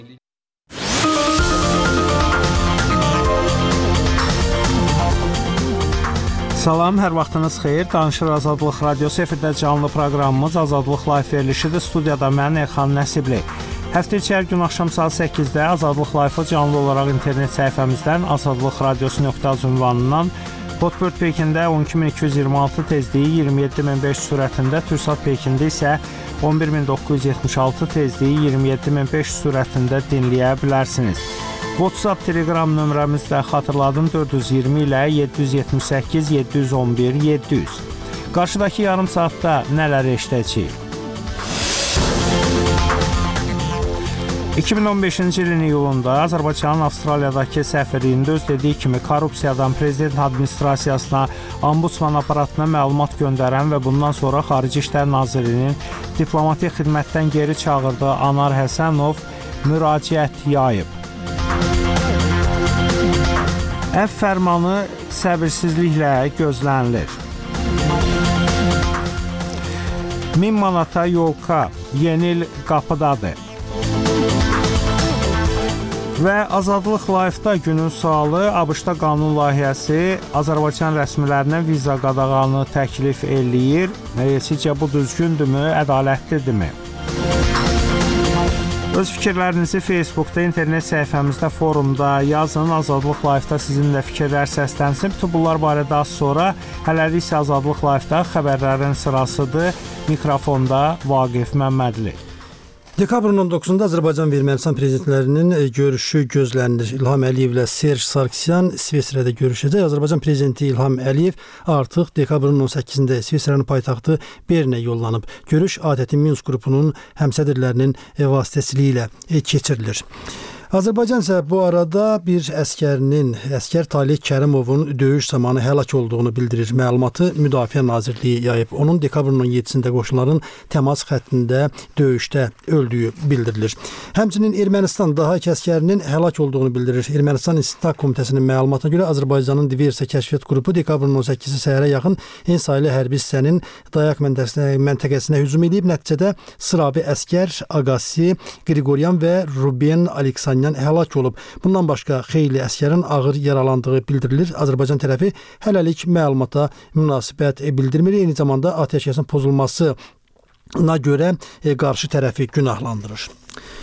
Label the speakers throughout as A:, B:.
A: Salam, hər vaxtınız xeyir. Danışır Azadlıq Radiosu efirdə canlı proqramımız Azadlıq Live verilişidir. Studiyada mən Elxan Nəsibli. Həftə içi hər gün axşam saat 8-də Azadlıq Live-ı canlı olaraq internet səhifəmizdən azadlıqradiosu.az ünvanından Hotbird Pekində 12226 tezliyi 27500 sürətində, Türksat Pekində isə 11976 tezliyi 27500 sürətində dinləyə bilərsiniz. WhatsApp, Telegram nömrəmiz də xatırladım 420 ilə 778 711 700. Qarşıdakı yarım saatda nələr eşidəcəyik? 2015-ci ilin iyulunda Azərbaycanın Avstraliyadakı səfirliyində öz dediyi kimi korrupsiyadan prezident administrasiyasına, ombudsman aparatına məlumat göndərən və bundan sonra Xarici İşlər Nazirliyinin diplomatik xidmətdən geri çağırdığı Anar Həsənov müraciət yayıb. Əfv fərmanı səbirsizliklə gözlənilir. 1000 manata yolka yeni il qapıdadır. Və Azadlıq Live-da günün sualı ABŞ-da qanun layihəsi Azərbaycan rəsmilərinə viza qadağanı təklif eləyir. Sizcə bu düzgündürmü, ədalətlidirmi? Öz fikirlərinizi Facebookda, internet səhifəmizdə, forumda yazın. Azadlıq Live-da sizinlə fikirlər səslənsin. Bütün bunlar barədə az sonra. Hələlik isə Azadlıq Live-da xəbərlərin sırasıdır. Mikrofonda Vaqif Məmmədli.
B: Dekabrın 19-da Azərbaycan və Ermənistan prezidentlərinin görüşü gözlənilir. İlham Əliyev ilə Serj Sarkisyan İsveçrədə görüşəcək. Azərbaycan prezidenti İlham Əliyev artıq dekabrın 18-də İsveçrənin paytaxtı Bernə yollanıb. Görüş adəti Minsk qrupunun həmsədrlərinin vasitəsilə keçirilir. Azərbaycan isə bu arada bir əskər Talih Kərimovun döyüş zamanı həlak olduğunu bildirir. Məlumatı Müdafiə Nazirliyi yayıb. Onun dekabrın 17-də qoşunların təmas xəttində döyüşdə öldüyü bildirilir. Həmçinin Ermənistan daha iki əskərinin həlak olduğunu bildirir. Ermənistan İstintaq Komitəsinin məlumatına görə Azərbaycanın Diversiya Kəşfiyyat qrupu dekabrın 18-i səhərə yaxın Ensaylı hərbi hissənin Dayaq məntəqəsinə hücum edib. Nəticədə sıravi əskər Aqasi, Qriqoryan və Ruben Aleksandr həlak olub. Bundan başqa xeyli əskərin ağır yaralandığı bildirilir. Azərbaycan tərəfi hələlik məlumata münasibət bildirmir. Eyni zamanda atəşkəsin pozulmasına görə qarşı tərəfi günahlandırır.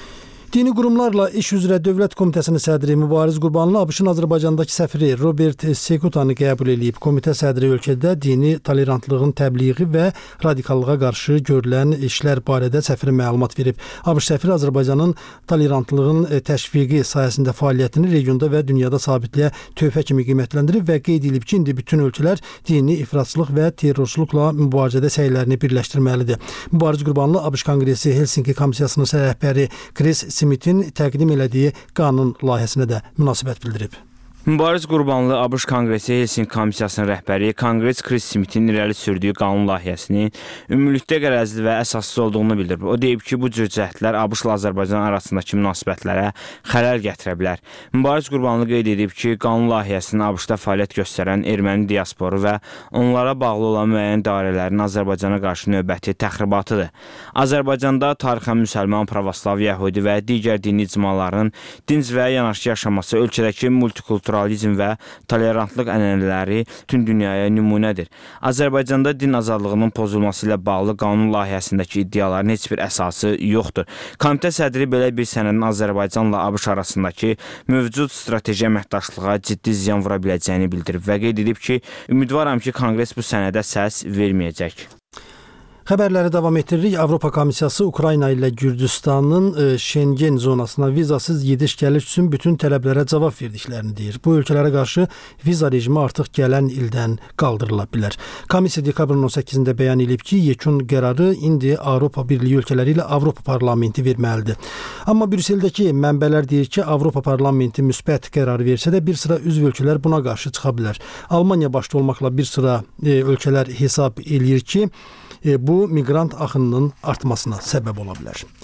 B: Dini qurumlarla iş üzrə Dövlət Komitəsinin sədri Mübariz Qurbanlı ABŞ-ın Azərbaycandakı səfiri Robert Sekutanı qəbul edib. Komitə sədri ölkədə dini tolerantlığın təbliği və radikallığa qarşı görülən işlər barədə səfiri məlumat verib. ABŞ səfiri Azərbaycanın tolerantlığın təşviqi sayəsində fəaliyyətini regionda və dünyada sabitliyə töhfə kimi qiymətləndirib və qeyd edib ki, indi bütün ölkələr dini ifratçılıq və terrorçuluqla mübarizədə səylərini birləşdirməlidir. Mübariz Qurbanlı ABŞ Konqresi Helsinki Komissiyasının rəhbəri Chris Smithin təqdim elədiyi qanun layihəsinə də münasibət bildirib.
C: Mübariz Qurbanlı ABŞ Konqresi Helsinki Komissiyasının rəhbəri Konqres Chris Smithin irəli sürdüyü qanun layihəsinin ümumilikdə qərəzli və əsassız olduğunu bildirib. O deyib ki, bu cür cəhdlər ABŞ-la Azərbaycan arasındakı münasibətlərə xələl gətirə bilər. Mübariz Qurbanlı qeyd edib ki, qanun layihəsinin ABŞ-da fəaliyyət göstərən erməni diasporu və onlara bağlı olan müəyyən dairələrin Azərbaycana qarşı növbəti təxribatıdır. Azərbaycanda tarixən müsəlman, pravoslav, yəhudi və digər dini icmaların dinc və yanaşı yaşaması ölkədəki multikultural və tolerantlıq ənənələri bütün dünyaya nümunədir. Azərbaycanda din azadlığının pozulması ilə bağlı qanun layihəsindəki iddiaların heç bir əsası yoxdur. Komitə sədri belə bir sənədin Azərbaycanla ABŞ arasındakı mövcud strateji əməkdaşlığa ciddi ziyan vura biləcəyini bildirib və qeyd edib ki, ümidvaram ki, Konqres bu sənədə səs verməyəcək.
B: Xəbərləri davam etdiririk. Avropa Komissiyası Ukrayna ilə Gürcüstanın Şengen zonasına vizasız gediş gəliş üçün bütün tələblərə cavab verdiklərini deyir. Bu ölkələrə qarşı viza rejimi artıq gələn ildən qaldırıla bilər. Komissiya dekabrın 18-də bəyan edib ki, yekun qərarı indi Avropa Birliyi ölkələri ilə Avropa Parlamenti verməlidir. Amma Brüsseldəki mənbələr deyir ki, Avropa Parlamenti müsbət qərar versə də bir sıra üzv ölkələr buna qarşı çıxa bilər. Almaniya başda olmaqla bir sıra ölkələr hesab eləyir ki, bu miqrant axınının artmasına səbəb ola bilər.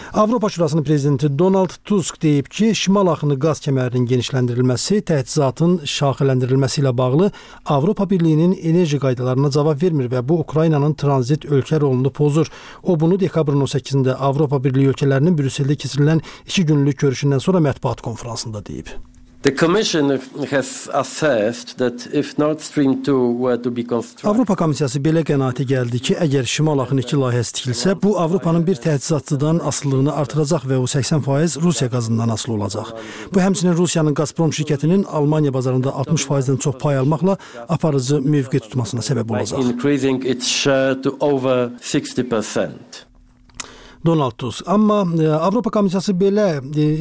B: Avropa Şurasının prezidenti Donald Tusk deyib ki, şimal axını qaz kəmərinin genişləndirilməsi, təchizatın şaxələndirilməsi ilə bağlı Avropa Birliyinin enerji qaydalarına cavab vermir və bu Ukraynanın tranzit ölkə rolunu pozur. O bunu dekabrın 18-də Avropa Birliyi ölkələrinin Brüsseldə keçirilən 2 günlük görüşündən sonra mətbuat konfransında deyib.
D: The Commission has assessed that if Nord Stream 2 were to be constructed...
B: Avropa Komissiyası belə qənaətə gəldi ki, əgər Şimal Axını 2 layihəsi tikilsə, bu Avropanın bir təchizatçıdan asılılığını artıracaq və o 80% Rusiya qazından asılı olacaq. Bu həmçinin Rusiyanın Gazprom şirkətinin Almaniya bazarında 60%-dən çox pay almaqla aparıcı mövqe tutmasına səbəb olacaq.
D: Increasing its share to over 60%.
B: Donald Tusk. Amma Avropa Komissiyası belə,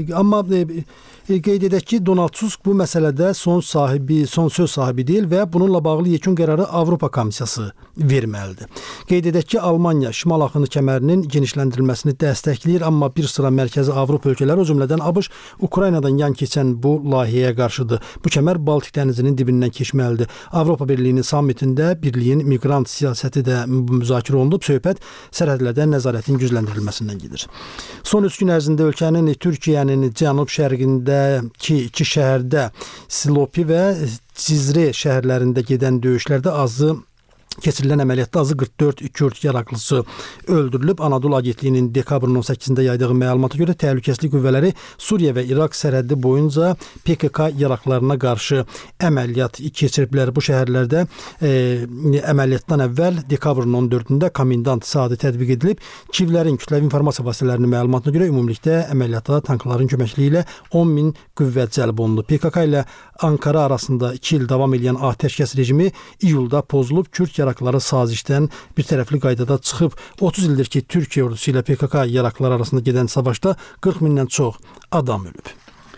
B: qeyd edək ki, Donald Tusk bu məsələdə son söz sahibi deyil və bununla bağlı yekun qərarı Avropa Komissiyası verməlidir. Qeyd edək ki, Almaniya Şimal Axını kəmərinin genişləndirilməsini dəstəkləyir, amma bir sıra mərkəzi Avropa ölkələri, o cümlədən ABŞ, Ukraynadan yan keçən bu layihəyə qarşıdır. Bu kəmər Baltik dənizinin dibindən keçməlidir. Avropa Birliyinin sammitində birliyin miqrant siyasəti də müzakirə olunub, söhbət sərhədlərdə nəzarətin gücləndirilməsindən gedir. Son 3 gün ərzində ölkənin Türkiyənin cənub-şərqindəki 2 şəhərdə Silopi və Cizre şəhərlərində gedən döyüşlərdə keçirilən əməliyyatda azı 44 Kürd yaraqlısı öldürülüb. Anadolu Agentliyinin dekabrın 18-də yaydığı məlumata görə təhlükəsizlik qüvvələri Suriya və İraq sərhədi boyunca PKK yaraqlarına qarşı əməliyyat keçiriblər. Bu şəhərlərdə əməliyyatdan əvvəl dekabrın 14-də komendant saatı tətbiq edilib. Kiyevlərin kütləvi informasiya vasitələrinin məlumatına görə ümumilikdə əməliyyata tankların köməkliyi ilə 10.000 qüvvə cəlb olundu. PKK ilə Ankara arasında 2 il davam edən atəşkəs rejimi iyulda pozulub. Kürd yaraqları sazişdən bir tərəfli qaydada çıxıb. 30 ildir ki, Türkiyə ordusu ilə PKK yaraqları arasında gedən savaşda 40 mindən çox adam ölüb.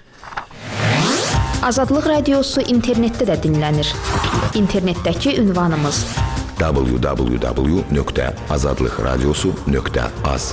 E: Azadlıq Radiosu internetdə də dinlənir. İnternetdəki ünvanımız www.azadlıqradiosu.az.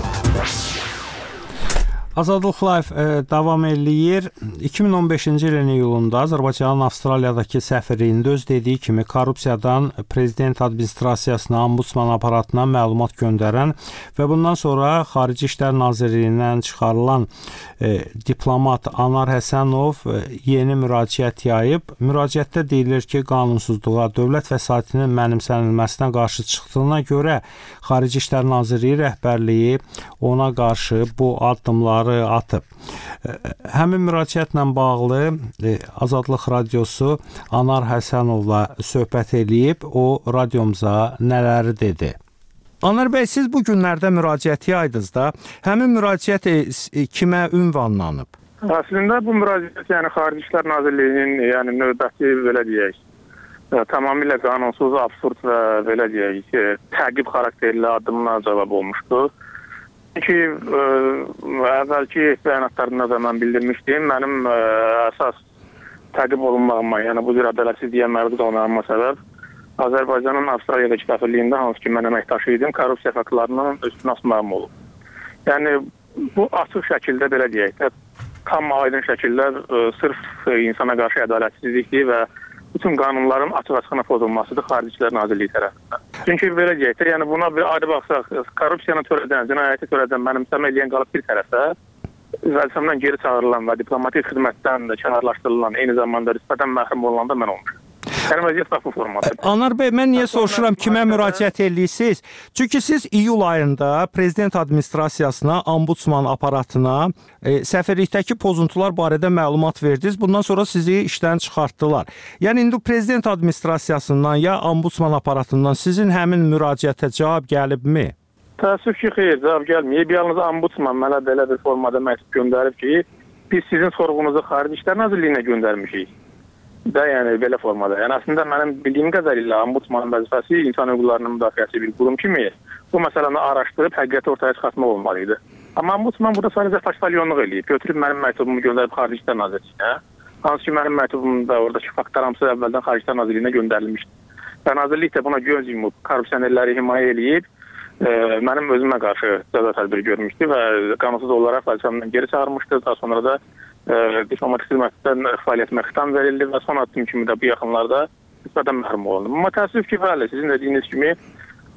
A: Azadlıq Live davam eləyir. 2015-ci ilin iyulunda Azərbaycanın Avstraliyadakı səfirliyində öz dediyi kimi korrupsiyadan prezident administrasiyasına, ombudsman aparatına məlumat göndərən və bundan sonra Xarici İşlər Nazirliyindən çıxarılan diplomat Anar Həsənov yeni müraciət yayıb. Müraciətdə deyilir ki, qanunsuzluğa, dövlət vəsaitinin mənimsənilməsinə qarşı çıxdığına görə Xarici İşlər Nazirliyi rəhbərliyi ona qarşı bu addımları atıb. Həmin müraciətlə bağlı Azadlıq Radiosu Anar Həsənovla söhbət eləyib. O radiomuza nələri dedi? Anar bəy, siz bu günlərdə müraciət yaydınız da. Həmin müraciət kimə ünvanlanıb?
F: Əslində bu müraciət Xarici İşlər Nazirliyinin növbəti belə deyək, tamamilə qanunsuz, absurd və belə deyək, təqib xarakterli addımlar cavab olmuşdur. Çünki əvvəlki bəyanatlarında da mən bildirmişdim, mənim əsas təqib olunmağıma, yəni bu cür ədalətsizliyə məruz qalmağıma səbəb Azərbaycanın Avstraliyadakı səfirliyində, hansı ki mən əməkdaşı idim, korrupsiya faktlarının üstünə asmağım olub. Yəni bu açıq şəkildə belə deyək də, tam aydın şəkildə sırf insana qarşı ədalətsizlikdir və bütün qanunların açıq-açığına pozulmasıdır Xarici İşlər Nazirliyi tərəfindən. Çünki belə deyək də, yəni buna bir ayrı baxsaq, korrupsiyanı törədən, cinayəti törədən mənimsəmə eləyən qalıb bir tərəfə, vəzifəmdən geri çağırılan və diplomatik xidmətdən də kənarlaşdırılan, eyni zamanda rütbədən məhrum olan da mən olmuşum. Yəni vəziyyət bax bu formadadır.
A: Anar bəy, mən niyə soruşuram, kimə müraciət edirsiniz? Çünki siz iyul ayında prezident administrasiyasına, ombudsman aparatına səfirlikdəki pozuntular barədə məlumat verdiniz. Bundan sonra sizi işdən çıxartdılar. Yəni indi prezident administrasiyasından ya ombudsman aparatından sizin həmin müraciətə cavab gəlibmi?
F: Təəssüf ki, xeyr, cavab gəlməyib. Yalnız ombudsman mənə belə bir formada məktub göndərib ki, biz sizin sorğunuzu Xarici İşlər Nazirliyinə göndərmişik. Yəni belə formada. Yəni əslində mənim bildiyim qədərilə ombudsmanın vəzifəsi insan hüquqlarının müdafiəsi bir qurum kimi bu məsələni araşdırıb həqiqəti ortaya çıxartmaq olmalıydı. Amma ombudsman burada sadəcə faştalyonluq eləyib. Götürüb mənim məktubumu göndərib Xarici İşlər Nazirliyinə. Hansı ki mənim məktubumda oradakı faktlar hamısı əvvəldən Xarici İşlər Nazirliyinə göndərilmişdi. Və Nazirlik də buna göz yumub, korrupsionerləri himayə eləyib, mənim özümə qarşı cəza tədbiri görmüşdü və qanunsuz olaraq vəzifəmdən geri çağırmışdı. Daha sonra da diplomatik xidmətdən fəaliyyətimə xitam verildi və son addım kimi də bu yaxınlarda nisbətən məhrum olundum. Amma təəssüf ki, bəli, sizin dediyiniz kimi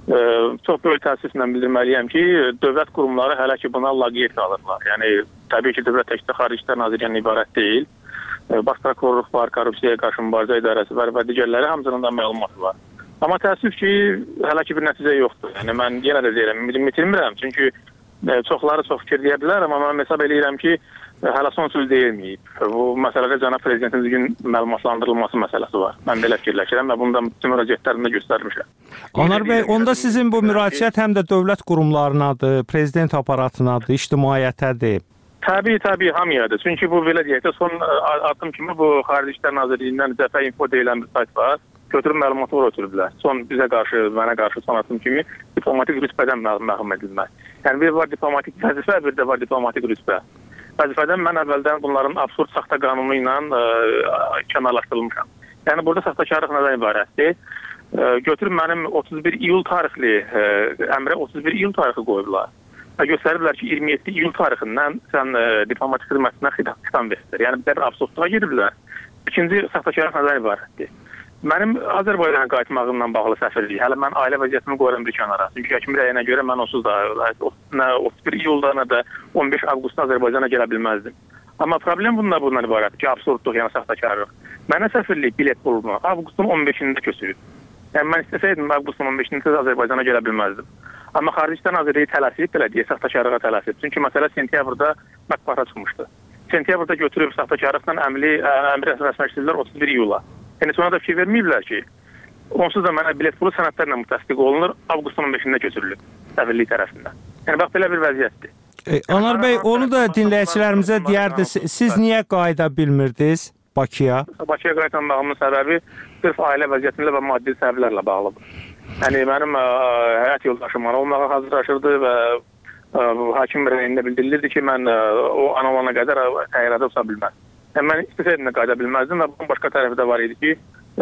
F: çox böyük təəssüflə bildirməliyəm ki, dövlət qurumları hələ ki buna laqeyd qalırlar. Yəni təbii ki, dövlət təkcə Xarici İşlər Nazirliyindən ibarət deyil. Baş prokurorluq var, korrupsiyaya qarşı mübarizə idarəsi var və digərləri hamısının da məlumatı var. Amma təəssüf ki, hələ ki bir nəticə yoxdur. Yəni mən yenə də deyirəm, ümidimi itirmirəm. Çünki çoxları çox fikir deyə bilər, amma mən hesab edirəm ki, hələ son söz deyilməyib. Bu məsələdə cənab prezidentin gün məlumatlandırılması məsələsi var. Mən belə fikirləşirəm və bunu da bütün müraciətlərimdə göstərmişəm.
A: Anar bəy, onda sizin bu müraciət həm də dövlət qurumlarınadır, prezident aparatınadır, ictimaiyyətədir.
F: Təbii hamıyadır. Çünki bu belə deyək də son addım kimi bu Xarici İşlər Nazirliyindən Cəbhə Info deyilən bir sayt var. Götürüb məlumatı ötürüblər. Son bizə qarşı, mənə qarşı son addım kimi diplomatik rütbədən məhrum edilmək. Yəni bir var diplomatik vəzifə, bir də var diplomatik rütbə. Vəzifədən mən əvvəldən bunların absurd saxta qanunu ilə kənarlaşdırılmışam. Yəni burada saxtakarlıq nədən ibarətdir? Götürüb mənim 31 iyul tarixli əmrə 31 iyul tarixi qoyublar. Və göstəriblər ki, 27 iyul tarixindən sən diplomatik xidmətindən xitam verilir. Yəni bir absurdluğa giriblər. İkinci saxtakarlıq nədən ibarətdir? Mənim Azərbaycana qayıtmağımla bağlı səfirlik. Hələ mən ailə vəziyyətimi qoyuram bir kənara. Çünki həkim rəyinə görə mən onsuz da nə 31 iyulda, nə də 15 avqustda Azərbaycana gələ bilməzdim. Amma problem bundan ibarətdir ki, absurdluq, yəni saxtakarlıq. Mənə səfirlik bilet pulunu avqustun 15-də köçürüb. Yəni mən istəsəydim avqustun 15-də Azərbaycana gələ bilməzdim. Amma Xarici İşlər Nazirliyi tələsib, belə deyə saxtakarlığa tələsib. Çünki məsələ sentyabrda mətbuata çıxmışdı. Sentyabrda götürüb saxtakarlıqla əmri rəsmiləşdirdilər 31 iyula. Yəni sonra da fikir verməyiblər ki, onsuz da mənə bilet pulu sənədlərlə təsdiq olunur, avqustun 15-də köçürülür səfirlik tərəfindən. Yəni bax belə bir vəziyyətdir.
A: Anar bəy, onu da dinləyicilərimizə deyərdiniz, siz niyə qayıda bilmirdiniz Bakıya?
F: Bakıya qayıtmağımın səbəbi sırf ailə vəziyyətimlə və maddi səbəblərlə bağlıdır. Yəni mənim həyat yoldaşım olmağa hazırlaşırdı və hakim rəyində bildirilirdi ki, mən o ana olana qədər təyyarədə uça bilməz. Yəni mən istəsəydim də qayıda bilməzdim və bunun başqa tərəfi də var idi ki,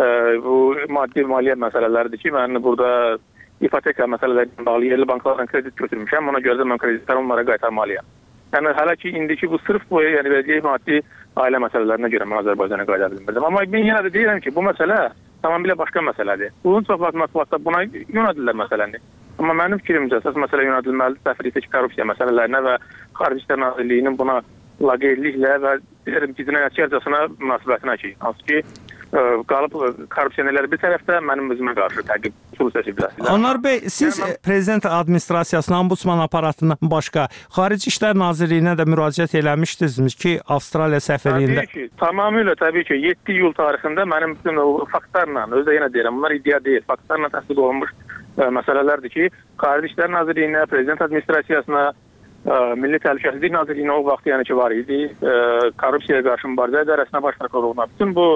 F: bu maliyyə məsələləridir ki, mən burada ipoteka məsələləri bağlı yerli banklardan kredit götürmüşəm, ona görə də mən kreditləri onlara qaytarmalıyam. Yəni hələ ki indiki bu sırf bu yəni verdiyi maddi ailə məsələlərinə görə mən Azərbaycana qayıda bilmirdim. Amma mən yenə də deyirəm ki, bu məsələ tamamilə başqa məsələdir. Bunun çox vaxt mətbuatda buna yönədirlər məsələni. Amma mənim fikrimcə əsas məsələ yönədilməlidir səfirlikdəki korrupsiya məsələlərinə və Xarici İşlər Nazirliyinin buna laqeydliklə və cinayətkarcasına münasibətinə ki, hansı ki qalıb korrupsionerlər bir tərəfdə mənim özümə qarşı təqib usul seçiblər.
A: Anar bəy, siz prezident administrasiyasının, ombudsman aparatından başqa Xarici İşlər Nazirliyinə də müraciət eləmişdiniz ki, Avstraliya səfirliyində?
F: Təbii ki, tamamilə təbii ki, 7 iyul tarixində mənim bütün faktlarla, özdə yenə deyirəm, bunlar iddia deyil, faktlarla təsdiq olunmuş məsələlərdir ki, Xarici İşlər Nazirliyinə, prezident administrasiyasına, Milli Təhlükəsizlik Nazirliyinə o vaxt yəni ki var idi, korrupsiyaya qarşı mübarizə idarəsinə, baş prokurorluğuna, bütün bu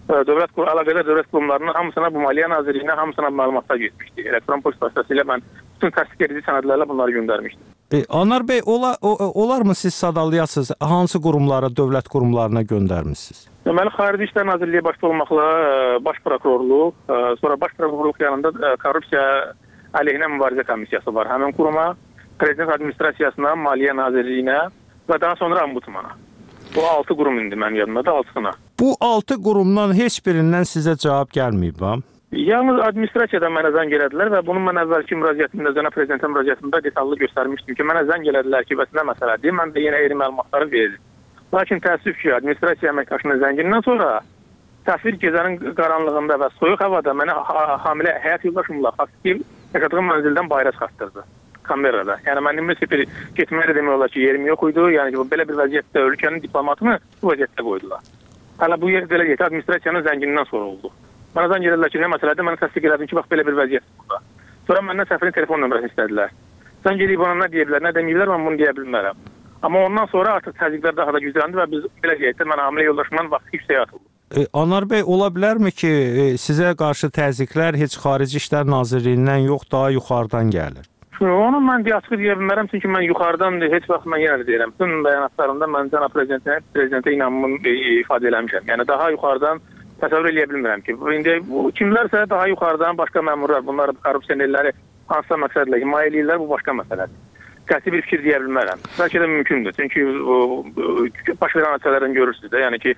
F: əlaqədar dövlət qurumlarının hamısına, bu Maliyyə Nazirliyinə hamısına məlumatlar getmişdi. Elektron poçt vasitəsilə mən bütün təsdiq edici sənədlərlə bunları göndərmişdim.
A: Anar bəy, olarmı siz sadalayasınız, hansı qurumlara, dövlət qurumlarına göndərmişsiniz?
F: Deməli, Xarici İşlər Nazirliyi başda olmaqla baş prokurorluq, sonra baş prokurorluq yanında korrupsiya əleyhinə mübarizə komissiyası var. Həmin quruma, prezident administrasiyasına, Maliyyə Nazirliyinə və daha sonra ombudsmana. Bu 6 qurum indi mənim yadımda da 6-sına.
A: Bu 6 qurumdan heç birindən sizə cavab gəlməyib, ha?
F: Yalnız administrasiyadan mənə zəng elədilər və bunu mən əvvəlki müraciətimdə, cənab prezidentin müraciətimdə detallı göstərmişdim ki, mənə zəng elədilər ki, bəs nə məsələdir? Mən də yenə eyni məlumatları verdim. Lakin təəssüf ki, administrasiya əməkdaşının zəngindən sonra səfir gecənin qaranlığında və soyuq havada mənə hamilə həyat yoldaşımla faktiki yaşadığım mənzildən bayıra çıxartdırdı. Kamerada. Yəni mənim məsəl getməyə demək olar ki, yerim yox idi. Yəni belə bir vəziyyətdə ölkənin diplomatını bu vəziyyətdə qoydular. Hələ bu yer belə deyək, administrasiyanın zəngindən sonra oldu. Mənə zəng elədilər ki, nə məsələdir? Mən təsdiq elədim ki, bax belə bir vəziyyət burada. Sonra məndən səfirin telefon nömrəsini istədilər. Zəng eləyib ona nə deyiblər, nə deməyiblər, mən bunu deyə bilmərəm. Amma ondan sonra artıq təzyiqlər daha da gücləndi və biz belə deyək də mən hamilə yoldaşımdan vaxt yüksəyə atıldı.
A: Anar bəy, ola bilərmi ki, sizə qarşı təzyiqlər heç Xarici İşlər Nazirliyindən yox, daha yuxarıdan gəlir?
F: Onu mən açıq deyə bilmərəm, çünki mən yuxarıdan heç vaxt mən yenə deyirəm. Bütün bəyanatlarımda mən cənab prezidentə inanmamı ifadə eləmişəm. Yəni daha yuxarıdan təsəvvür eləyə bilmirəm ki, indi kimlərsə daha yuxarıdan başqa məmurlar, bunlar korrupsionerləri hansısa məqsədlə himayə eləyirlər, bu başqa məsələdir. Qəti bir fikir deyə bilmərəm. Bəlkə də mümkündür. Çünki baş verən hadisələrdən görürsünüz də, yəni ki,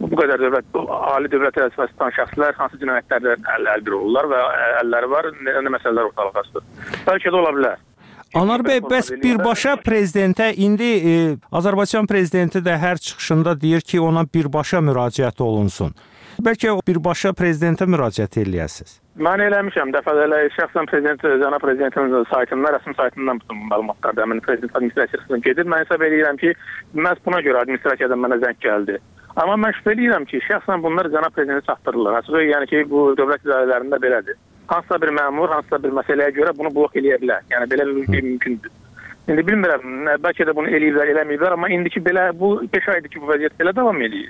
F: bu qədər ali dövlət vəzifəsi tutan şəxslər hansı cinayətlərdən əlbir olurlar və əlləri var, nə məsələlər ortalığa çıxır. Bəlkə də ola bilər.
A: Anar bəy, bəs birbaşa prezidentə indi Azərbaycan prezidenti də hər çıxışında deyir ki, ona birbaşa müraciət olunsun. Bəlkə birbaşa prezidentə müraciət eləyəsiniz?
F: Mən eləmişəm, dəfələrlə şəxsən cənab prezidentin saytından, rəsmi saytından bütün məlumatlar da həmin prezident administrasiyasından gedir. Mən hesab edirəm ki, məhz buna görə administrasiyadan mənə zəng gəldi. Amma mən şübhə edirəm ki, şəxsən bunlar cənab prezidentə çatdırırlar. Açığı yəni ki, bu dövlət idarələrində belədir. Hansısa bir məmur, hansısa bir məsələyə görə bunu blok eləyə bilər. Yəni belə bir şey mümkündür. İndi bilmirəm, bəlkə də bunu eləyiblər, eləməyiblər, amma indiki belə bu 5 aydır ki, bu vəziyyət belə davam edir.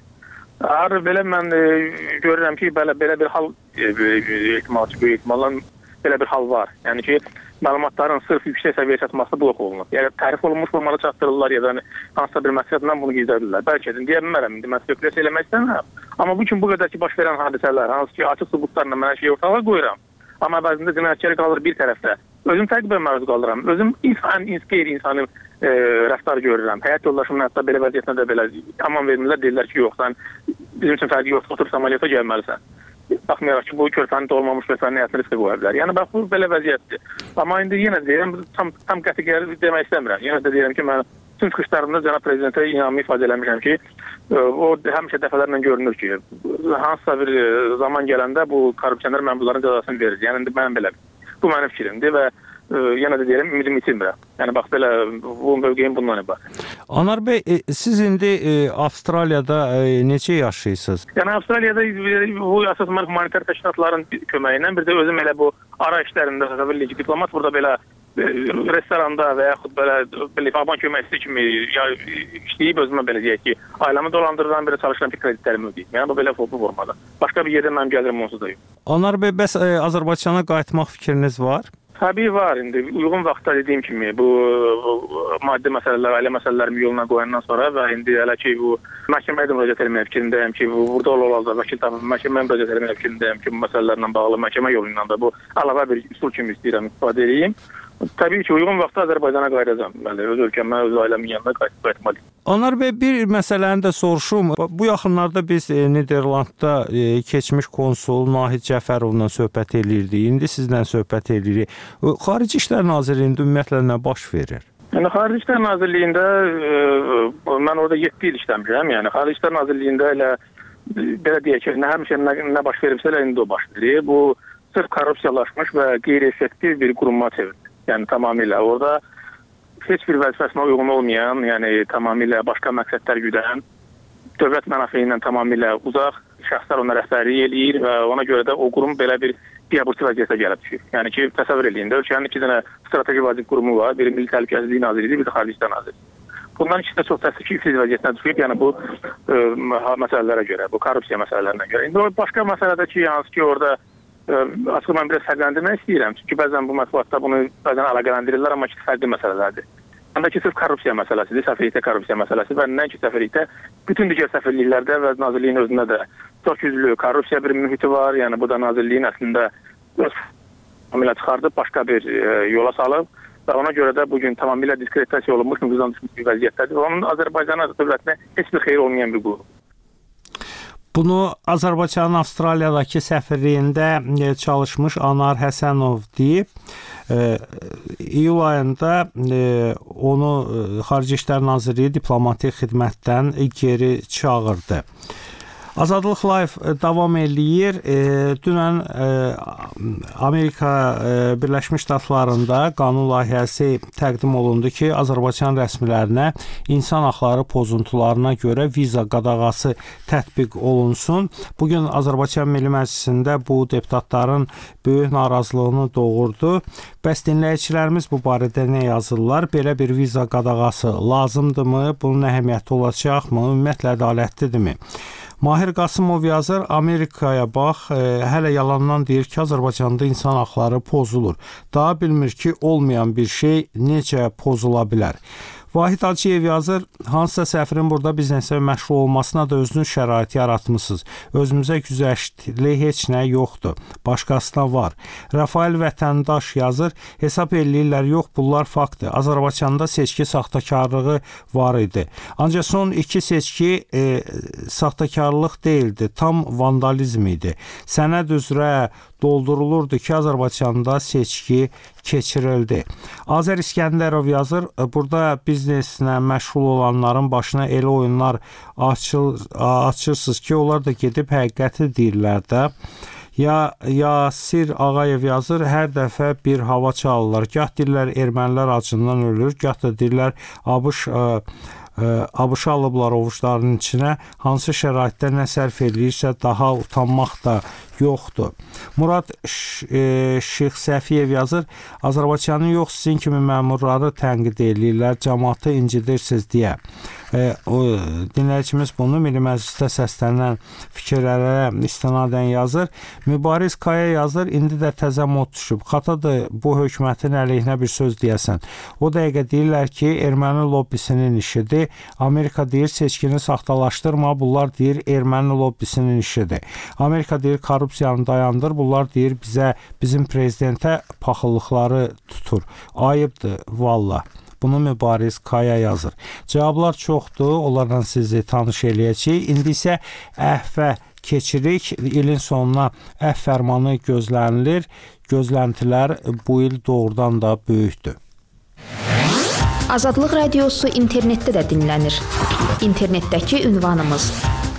F: Belə mən görürəm ki, belə bir hal böyük ehtimalla belə bir hal var. Yəni ki, məlumatların sırf yüksək səviyyəyə çatması blok olunur. Yəni tərif olunmuş formada çatdırırlar ya da hansısa bir məqsədlə bunu gizlədirlər. Bəlkə də deyə bilmərəm, indi mən spekulyasiya eləmək istəmirəm. Amma bu gün bu qədər ki, baş verən hadisələr, hansı ki, açıq sübutlarla mən hər şeyi ortalığa qoyuram. Amma bəzində cinayətkar qalır bir tərəfdə. Özüm təqibə məruz qalıram. Özüm qeyri-insani rəftar görürəm. Həyat yoldaşımın hətta belə vəziyyətində də belə aman vermirlər, deyirlər ki, yox, sən bizim üçün fərqi yoxdur, oturub samolyota gəlməlisən. Baxmayaraq ki, bu körpənin doğulmamış vəsənin həyatını riskə qoya bilər. Yəni, bax, bu belə vəziyyətdir. Amma indi yenə deyirəm, tam qəti demək istəmirəm. Yenə də deyirəm ki, mən bütün çıxışlarımda cənab prezidentə inanımı ifadə eləmişəm ki, o həmişə dəfələrlə görünür ki, hansısa bir zaman gələndə bu korrupsioner məmurların cəzasını verir. Yəni, indi mənim belə, bu mənim fikrimdir və yenə də deyirəm, ümidimi itirmirəm. Yəni, bax, belə, bu mövqeyim bundan ibarət.
A: Anar bəy, siz indi Avstraliyada necə yaşayırsınız?
F: Yəni, Avstraliyada bu əsas humanitar təşkilatların köməyi ilə, bir də özüm elə bu ara işlərində, diplomat burada belə restoranda və yaxud belə bağban köməkçisi kimi işləyib özümə belə deyək ki, ailəmi dolandırılan belə çalışıram ki, kreditlərimi ödəyim. Yəni, bu belə bu formada. Başqa bir yerdən mənim gəlirim onsuz da yox.
A: Anar bəy, bəs Azərbaycana qayıtmaq fikriniz var?
F: Təbii var. İndi uyğun vaxtda dediyim kimi bu maddi məsələlər, ailə məsələlərimi yoluna qoyandan sonra və indi hələ ki, bu məhkəməyə də müraciət etməyə fikrindəyəm ki, burada olacaq vəkil tapıb məhkəməyə müraciət etməyə fikrindəyəm ki, bu məsələlərlə bağlı məhkəmə yolu ilə də bu əlavə bir üsul kimi istəyirəm istifadə edeyim. Təbii ki, uyğun vaxtda Azərbaycana qayıdacağam. Bəli, öz ölkəmə, öz ailəmin yanına qayıtmalıyım.
A: Anar bəy, bir məsələni də soruşum. Bu yaxınlarda biz Niderlandda keçmiş konsul Nahid Cəfərovla söhbət eləyirdik. İndi sizlə söhbət eləyirik. Xarici İşlər Nazirliyində ümumiyyətlə nə baş verir?
F: Yəni, Xarici İşlər Nazirliyində mən orada 7 il işləmişəm. Yəni, Xarici İşlər Nazirliyində elə belə deyək ki, həmişə nə baş verirsə, indi o baş verir. Bu sırf korrupsiyalaşmış və qeyri-effektiv bir quruma çevrilir. Yəni, tamamilə orada heç bir vəzifəsinə uyğun olmayan, yəni tamamilə başqa məqsədlər güdən, dövlət mənafe ilə tamamilə uzaq şəxslər ona rəhbərlik eləyir və ona görə də o qurum belə bir biabırçı vəziyyətə gəlib düşür. Yəni ki, təsəvvür eləyin də, ölkənin 2 dənə strateji vazif qurumu var, biri Milli Təhlükəsizlik Nazirliyi, bir də Xarici İşlər Nazirliyi. Bunların ikisi də çox təəssüf vəziyyətinə düşüb, yəni bu məsələlərə görə, bu korrupsiya məsələlərinə görə. İndi o başqa məsələdə ki, hansı ki, orada açıq mən biraz fərqləndirmək istəyirəm. Çünki bəzən bu mətbuatda bunu bəzən əlaqələndirirlər, amma ki, fərqli məsələlərdir. Məndəki sırf korrupsiya məsələsidir, səfirlikdə korrupsiya məsələsi və nəinki səfirlikdə, bütün digər səfirliklərdə və nazirliyin özündə də çox güclü korrupsiya bir mühiti var. Yəni, bu da nazirliyin əslində öz tamamilə çıxardıb, başqa bir yola salıb və ona görə də bugün tamamilə diskreditasiya olunmuş, müqizdən düşmüş bir vəziyyətdədir. Onun Azərbaycan dövlətinə heç bir xeyir olmayan bir qurum.
A: Bunu Azərbaycanın Avstraliyadakı səfirliyində çalışmış Anar Həsənov deyib. İyul ayında onu Xarici İşlər Nazirliyi diplomatik xidmətdən geri çağırdı. Azadlıq Live davam eləyir. Dünən Amerika Birləşmiş Ştatlarında qanun layihəsi təqdim olundu ki, Azərbaycan rəsmilərinə insan haqları pozuntularına görə viza qadağası tətbiq olunsun. Bugün Azərbaycan Milli Məclisində bu deputatların böyük narazılığını doğurdu. Bəs dinləyicilərimiz bu barədə nə yazırlar? Belə bir viza qadağası lazımdırmı? Bunun əhəmiyyəti olacaqmı? Ümumiyyətlə ədalətlidirmi? Mahir Qasımov yazır, Amerikaya bax, hələ yalandan deyir ki, Azərbaycanda insan haqları pozulur. Daha bilmir ki, olmayan bir şey necə pozula bilər. Vahid Hacıyev yazır, hansısa səfirin burada bizneslə məşğul olmasına da özünün şəraiti yaratmısınız. Özümüzə güzəştli heç nə yoxdur. Başqasına var. Rafael Vətəndaş yazır, hesab eləyirlər, yox, bunlar faktdır. Azərbaycanda seçki saxtakarlığı var idi. Ancaq son 2 seçki saxtakarlıq deyildi, tam vandalizm idi. Sənəd üzrə doldurulurdu ki, Azərbaycanda seçki keçirildi. Azər İskəndərov yazır, burada bizneslə məşğul olanların başına elə oyunlar açırsınız ki, onlar da gedib həqiqəti deyirlər də. Yasir Ağayev yazır, hər dəfə bir hava çalırlar. Gah deyirlər ermənilər acından ölür, gah da deyirlər ABŞ alıblar ovuçlarının içinə, hansı şəraitdə nə sərf eləyirsə daha utanmaq da yoxdur. Murad Şeyx Səfiyev yazır, Azərbaycanın yox, sizin kimi məmurları tənqid eləyirlər, cəmaatı incidirsiniz deyə. Dinləyicimiz bunu Milli Məclisdə səslənən fikirlərə istinadən yazır. Mübariz Kaya yazır, indi də təzə mod düşüb. Xatadır bu hökumətin əleyhinə bir söz deyəsən. O dəqiqə deyirlər ki, erməni lobbisinin işidir. Amerika deyir, seçkini saxtalaşdırma, bunlar deyir, erməni lobbisinin işidir. Amerika deyir, korrupsiyanı dayandır, bunlar deyir, bizim prezidentə paxıllıqları tutur. Ayıbdır, valla. Bunu Mübariz Kaya yazır. Cavablar çoxdur, onlarla sizi tanış eləyəcəyik. İndi isə əhvə keçirik. İlin sonuna əhv fərmanı gözlənilir. Gözləntilər bu il doğrudan da böyükdür.
E: Azadlıq Radiosu internetdə də dinlənir. İnternetdəki ünvanımız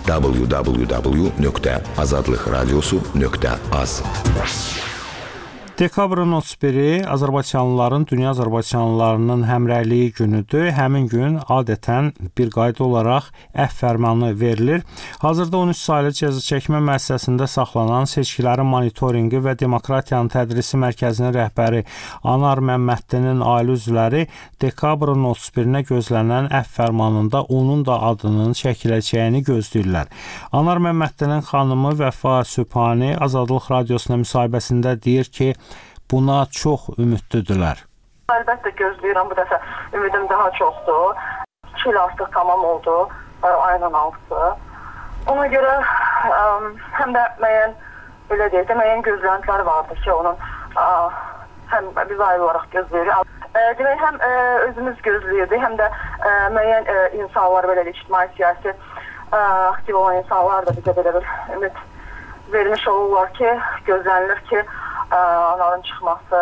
E: www.azadlıqradiosu.az.
A: Dekabrın 31-i Azərbaycanlıların, dünya Azərbaycanlılarının həmrəyliyi günüdür. Həmin gün adətən bir qayda olaraq əhv fərmanı verilir. Hazırda 13 saylı cəza çəkmə müəssisəsində saxlanan Seçkilərin Monitorinqi və Demokratiyanın Tədrisi Mərkəzinin rəhbəri Anar Məmmədlinin ailə üzvləri dekabrın 31-nə gözlənən əhv fərmanında onun da adının çəkiləcəyini gözləyirlər. Anar Məmmədlinin xanımı Vəfa Sübhani Azadlıq Radiosuna müsahibəsində deyir ki, buna çox ümidlidirlər.
G: Əlbəttə gözləyirəm, bu dəfə ümidim daha çoxdur. 2 il artıq tamam oldu, ayının 6-sı. Ona görə həm də müəyyən gözləntilər vardı ki, onun həm biz ayrı olaraq gözləyirik. Demək, həm özümüz gözləyirdik, həm də müəyyən insanlar, belə ictimai siyasi aktiv olan insanlar da bizə belə bir ümid vermiş olurlar ki, gözlənilir ki, onların çıxması.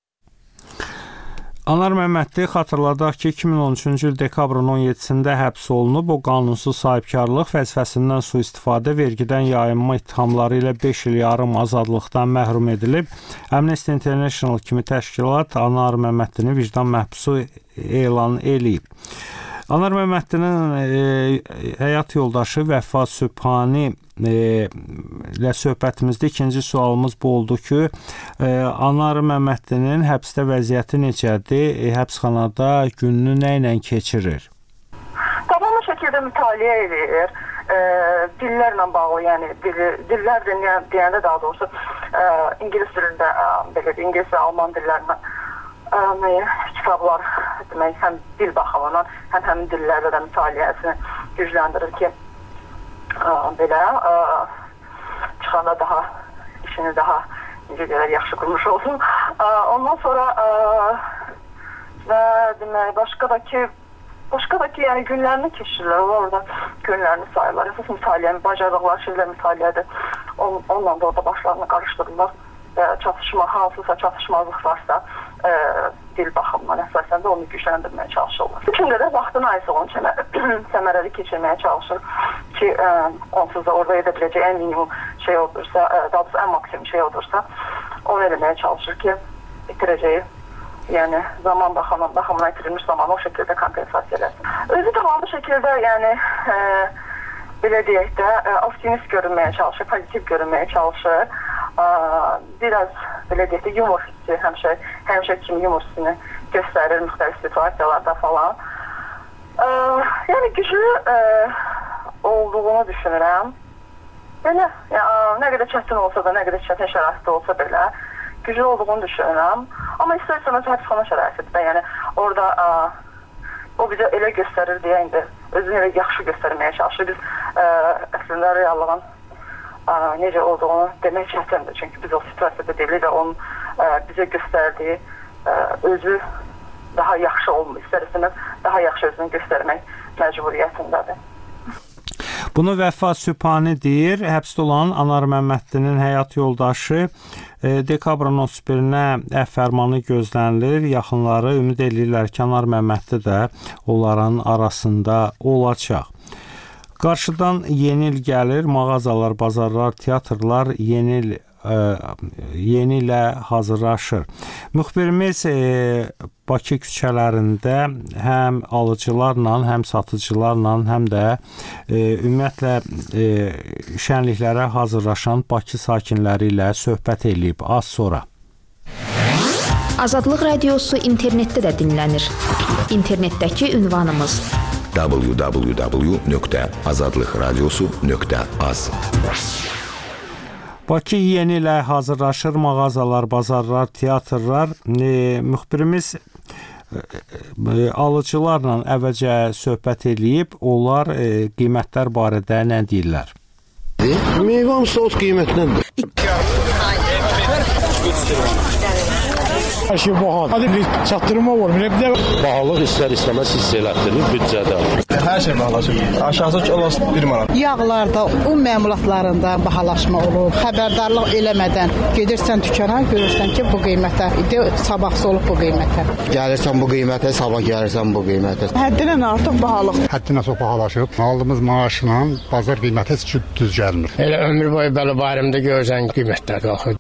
A: Anar Məmmədli xatırladaq ki, 2013-cü il dekabrın 17-sində həbs olunub. O qanunsuz sahibkarlıq, vəzifəsindən sui-istifadə, vergidən yayınma ittihamları ilə 5 il yarım azadlıqdan məhrum edilib. Amnesty International kimi təşkilat Anar Məmmədlini vicdan məhbusu elan eləyib. Anar Məmmədlinin həyat yoldaşı Vəfa Sübhani ilə söhbətimizdə ikinci sualımız bu oldu ki, Anar Məmmədlinin həbsdə vəziyyəti necədir? Həbsxanada gününü nə ilə keçirir?
G: Tamamı şəkildə mütaliə edir. Dillərlə bağlı, yəni dillər deyəndə daha doğrusu İngilis dilində, İngilis və Alman dillərindən kitablar demək, həm dil baxımından, həm həmin dillərdə də mütaliəsini gücləndirir ki, belə çıxanda daha işini daha yaxşı qurmuş olsun. Ondan sonra demək, başqa da ki yəni günlərini keçirirlər, orada günlərini sayırlar. Əsas mütaliyə, bacardıqları şeylər mütaliədir. Onunla da orada başlarını qarışdırırlar. Çatışma, hansısa çatışmazlıq varsa dil baxımından əsasən də onu gücləndirməyə çalışırlar. Üçündə də vaxtını ayısığın səmərəli keçirməyə çalışır ki, onsuz da orada edə biləcək ən minimum şey olursa, daha doğrusu ən maksimum şey olursa, onu eləməyə çalışır ki, itirəcəyi, yəni zaman baxımına itirilmiş zamanı o şəkildə kompensasiya eləsin. Özü tamamı şəkildə, yəni belə deyək də, optimist görünməyə çalışır, pozitiv görünməyə çalışır. Biraz belə deyək də, yumor hissi, həmişə kimi yumor hissini göstərir müxtəlif situasiyalarda falan. Yəni güclü olduğunu düşünürəm. Belə, nə qədər çətin olsa da, nə qədər çətin şəraitdə olsa belə, güclü olduğunu düşünürəm. Amma istərsəniz həbsxana şəraitidir. Yəni orada o bizə elə göstərir deyə indi özünü elə yaxşı göstərməyə çalışır. Biz əslində reallığın necə olduğunu demək çətindir. Çünki biz o situasiyada deyilik və onun bizə göstərdiyi özü daha yaxşı olmur. İstər-istəməz daha yaxşı özünü göstərmək məcburiyyətindədir.
A: Bunu Vəfa Sübhani deyir. Həbsdə olan Anar Məmmədlinin həyat yoldaşı dekabrın 31-nə əfv fərmanı gözlənilir. Yaxınları ümid edirlər ki, Anar Məmmədli də onların arasında olacaq. Qarşıdan yeni il gəlir, mağazalar, bazarlar, teatrlar yeni ilə hazırlaşır. Müxbirimiz Bakı küçələrində həm alıcılarla, həm satıcılarla, həm də ümumiyyətlə şənliklərə hazırlaşan Bakı sakinləri ilə söhbət edib. Az sonra.
E: Azadlıq Radiosu internetdə də dinlənir. İnternetdəki ünvanımız www.azadlıqradiosu.az.
A: Bakı yeni ilə hazırlaşır, mağazalar, bazarlar, teatrlar. Müxbirimiz alıcılarla əvvəlcə söhbət edib, onlar qiymətlər barədə nə deyirlər?
H: Meyvam soğut qiymətdəndir. Hər şey bahalı. Hadi bir çatdırma var. Bahalıq istər-istəməz hiss elətdirir büdcədə.
I: Hər şey bahalaşır. Aşağısı kilosu 1 manat.
J: Yağlarda, un məmulatlarında bahalaşma olur. Xəbərdarlıq eləmədən gedirsən dükana, görürsən ki, bu qiymətə idi, sabahsı olub bu qiymətə.
H: Gəlirsən bu qiymətə, sabah gəlirsən bu qiymətə.
J: Həddindən artıq bahalıq.
K: Həddindən çox bahalaşıb. Aldığımız maaşla bazar qiyməti heç düz gəlmir.
L: Elə ömür boyu belə bayramda görsən qiymətlər qalxır.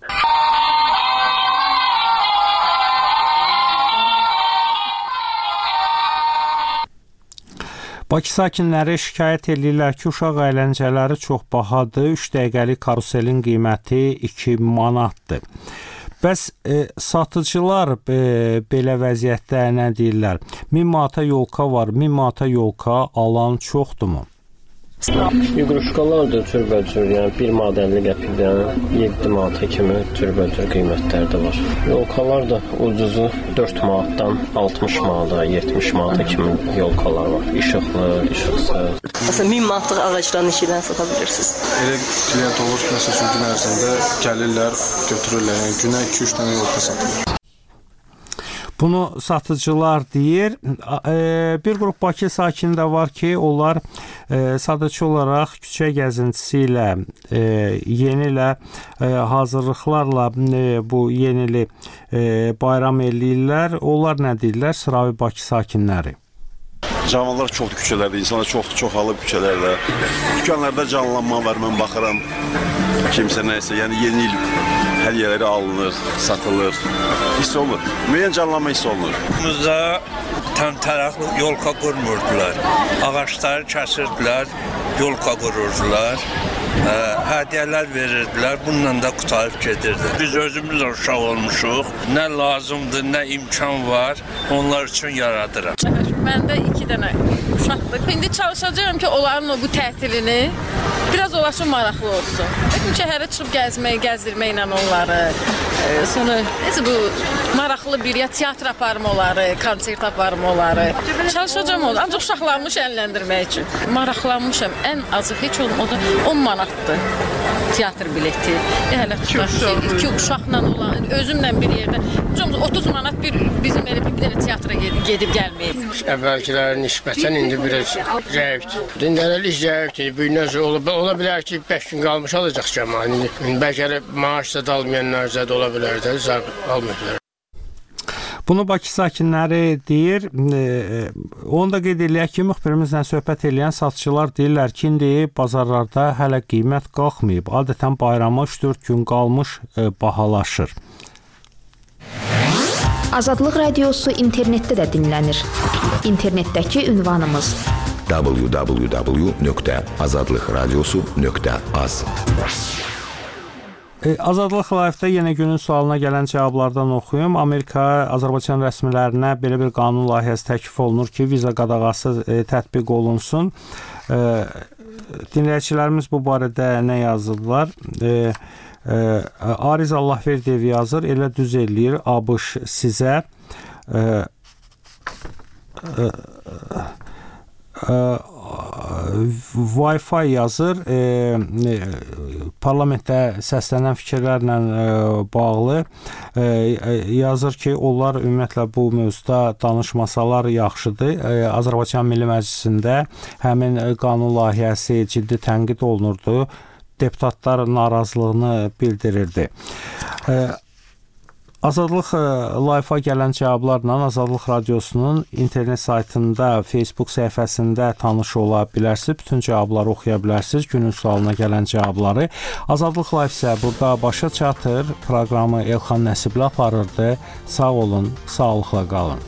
A: Bakı sakinləri şikayət edirlər ki, uşaq əyləncələri çox bahadır. 3 dəqiqəlik karuselin qiyməti 2 manatdır. Bəs satıcılar belə vəziyyətdə nə deyirlər? 1000 manata yolka var, 1000 manata yolka alan çoxdurmu?
M: Yuqruşkalar da türbəcür, yəni 1 manat 50 qəpikdən 7 manata kimi türbəcür qiymətlər də var. Yolkalar da ucuzu 4 manatdan 60 manata, 70 manata kimi yolkalar var. İşıqlı, işıqsız.
N: Məsələn 1000 manatlıq ağacdan işidən sata bilirsiniz.
I: Elə klient olur, məsəl üçün gün ərzində gəlirlər, götürürlər. Yəni günə 2-3 dənə yolka satırlar.
A: Bunu satıcılar deyir. Bir qrup Bakı sakini də var ki, onlar sadəcə olaraq küçə gəzintisi ilə, yeni ilə hazırlıqlarla bu yeni ili bayram eləyirlər. Onlar nə deyirlər? Sıravi Bakı sakinləri.
O: Cavanlar çoxdur küçələrdə, insanlar çoxalıb küçələrdə. Dükanlarda canlanma var, mən baxıram. Kimsə nəysə, yəni yeni il hədiyyələri alınır, satılır. Hiss olunur. Müəyyən canlanma hiss olunur.
P: Bizdə təmtəraqlı yolka qurmurdular. Ağaçları kəsirdilər, yolka qururdular. Hədiyyələr verirdilər, bununla da qutarıb gedirdi. Biz özümüz uşaq olmuşuq, nə lazımdır, nə imkan var, onlar üçün yaradıram.
Q: Məndə 2 dənə uşaqdır. İndi çalışacağım ki, onların bu tətilini biraz onlar üçün maraqlı olsun. Şəhərə çıxıb gəzdirməklə onları, sonra bu maraqlı bir ya teatr aparım onları, konsert aparım onları. Çalışacağım onları, ancaq uşaqlarımı şənləndirmək üçün. Maraqlanmışam, ən azı heç olmadı 10 manatdır teatr bileti. Hələ tutaq ki, 2 uşaqla olan, özümlə bir yerdə 30 manat bizim elə bir dənə teatra gedib gəlməyib.
L: Əvvəlkilərin nisbətən indi biraz zəifdir. Dindərəlik zəifdir. Büyünə ola bilər ki, 5 gün qalmış alacaq cəmaat. Bəlkə maaş da almayanlar da ola bilər də, almırlar.
A: Bunu Bakı sakinləri deyir. Onu da qeyd eləyək ki, müxbirimizlə söhbət edən satıcılar deyirlər ki, indi bazarlarda hələ qiymət qalxmayıb. Adətən bayrama 3-4 gün qalmış bahalaşır.
E: Azadlıq Radiosu internetdə də dinlənir. İnternetdəki ünvanımız
R: www.azadlıqradiosu.az.
A: Azadlıq Live-da yenə günün sualına gələn cavablardan oxuyum. Amerika Azərbaycan rəsmilərinə belə bir qanun layihəsi təklif olunur ki, viza qadağası tətbiq olunsun. Dinləyicilərimiz bu barədə nə yazırlar? Ariz Allahverdiyev yazır, elə düz eləyir, ABŞ sizə Wi-Fi yazır, parlamentdə səslənən fikirlərlə bağlı yazır ki, onlar ümumiyyətlə bu mövzuda danışmasalar yaxşıdır. Azərbaycan Milli Məclisində həmin qanun layihəsi ciddi tənqid olunurdu. Deputatlar narazılığını bildirirdi. Azadlıq Live-a gələn cavablarla Azadlıq Radiosunun internet saytında, Facebook səhifəsində tanış ola bilərsiniz. Bütün cavabları oxuya bilərsiniz. Günün sualına gələn cavabları. Azadlıq Live isə burada başa çatır. Proqramı Elxan Nəsibli aparırdı. Sağ olun, sağlıqla qalın.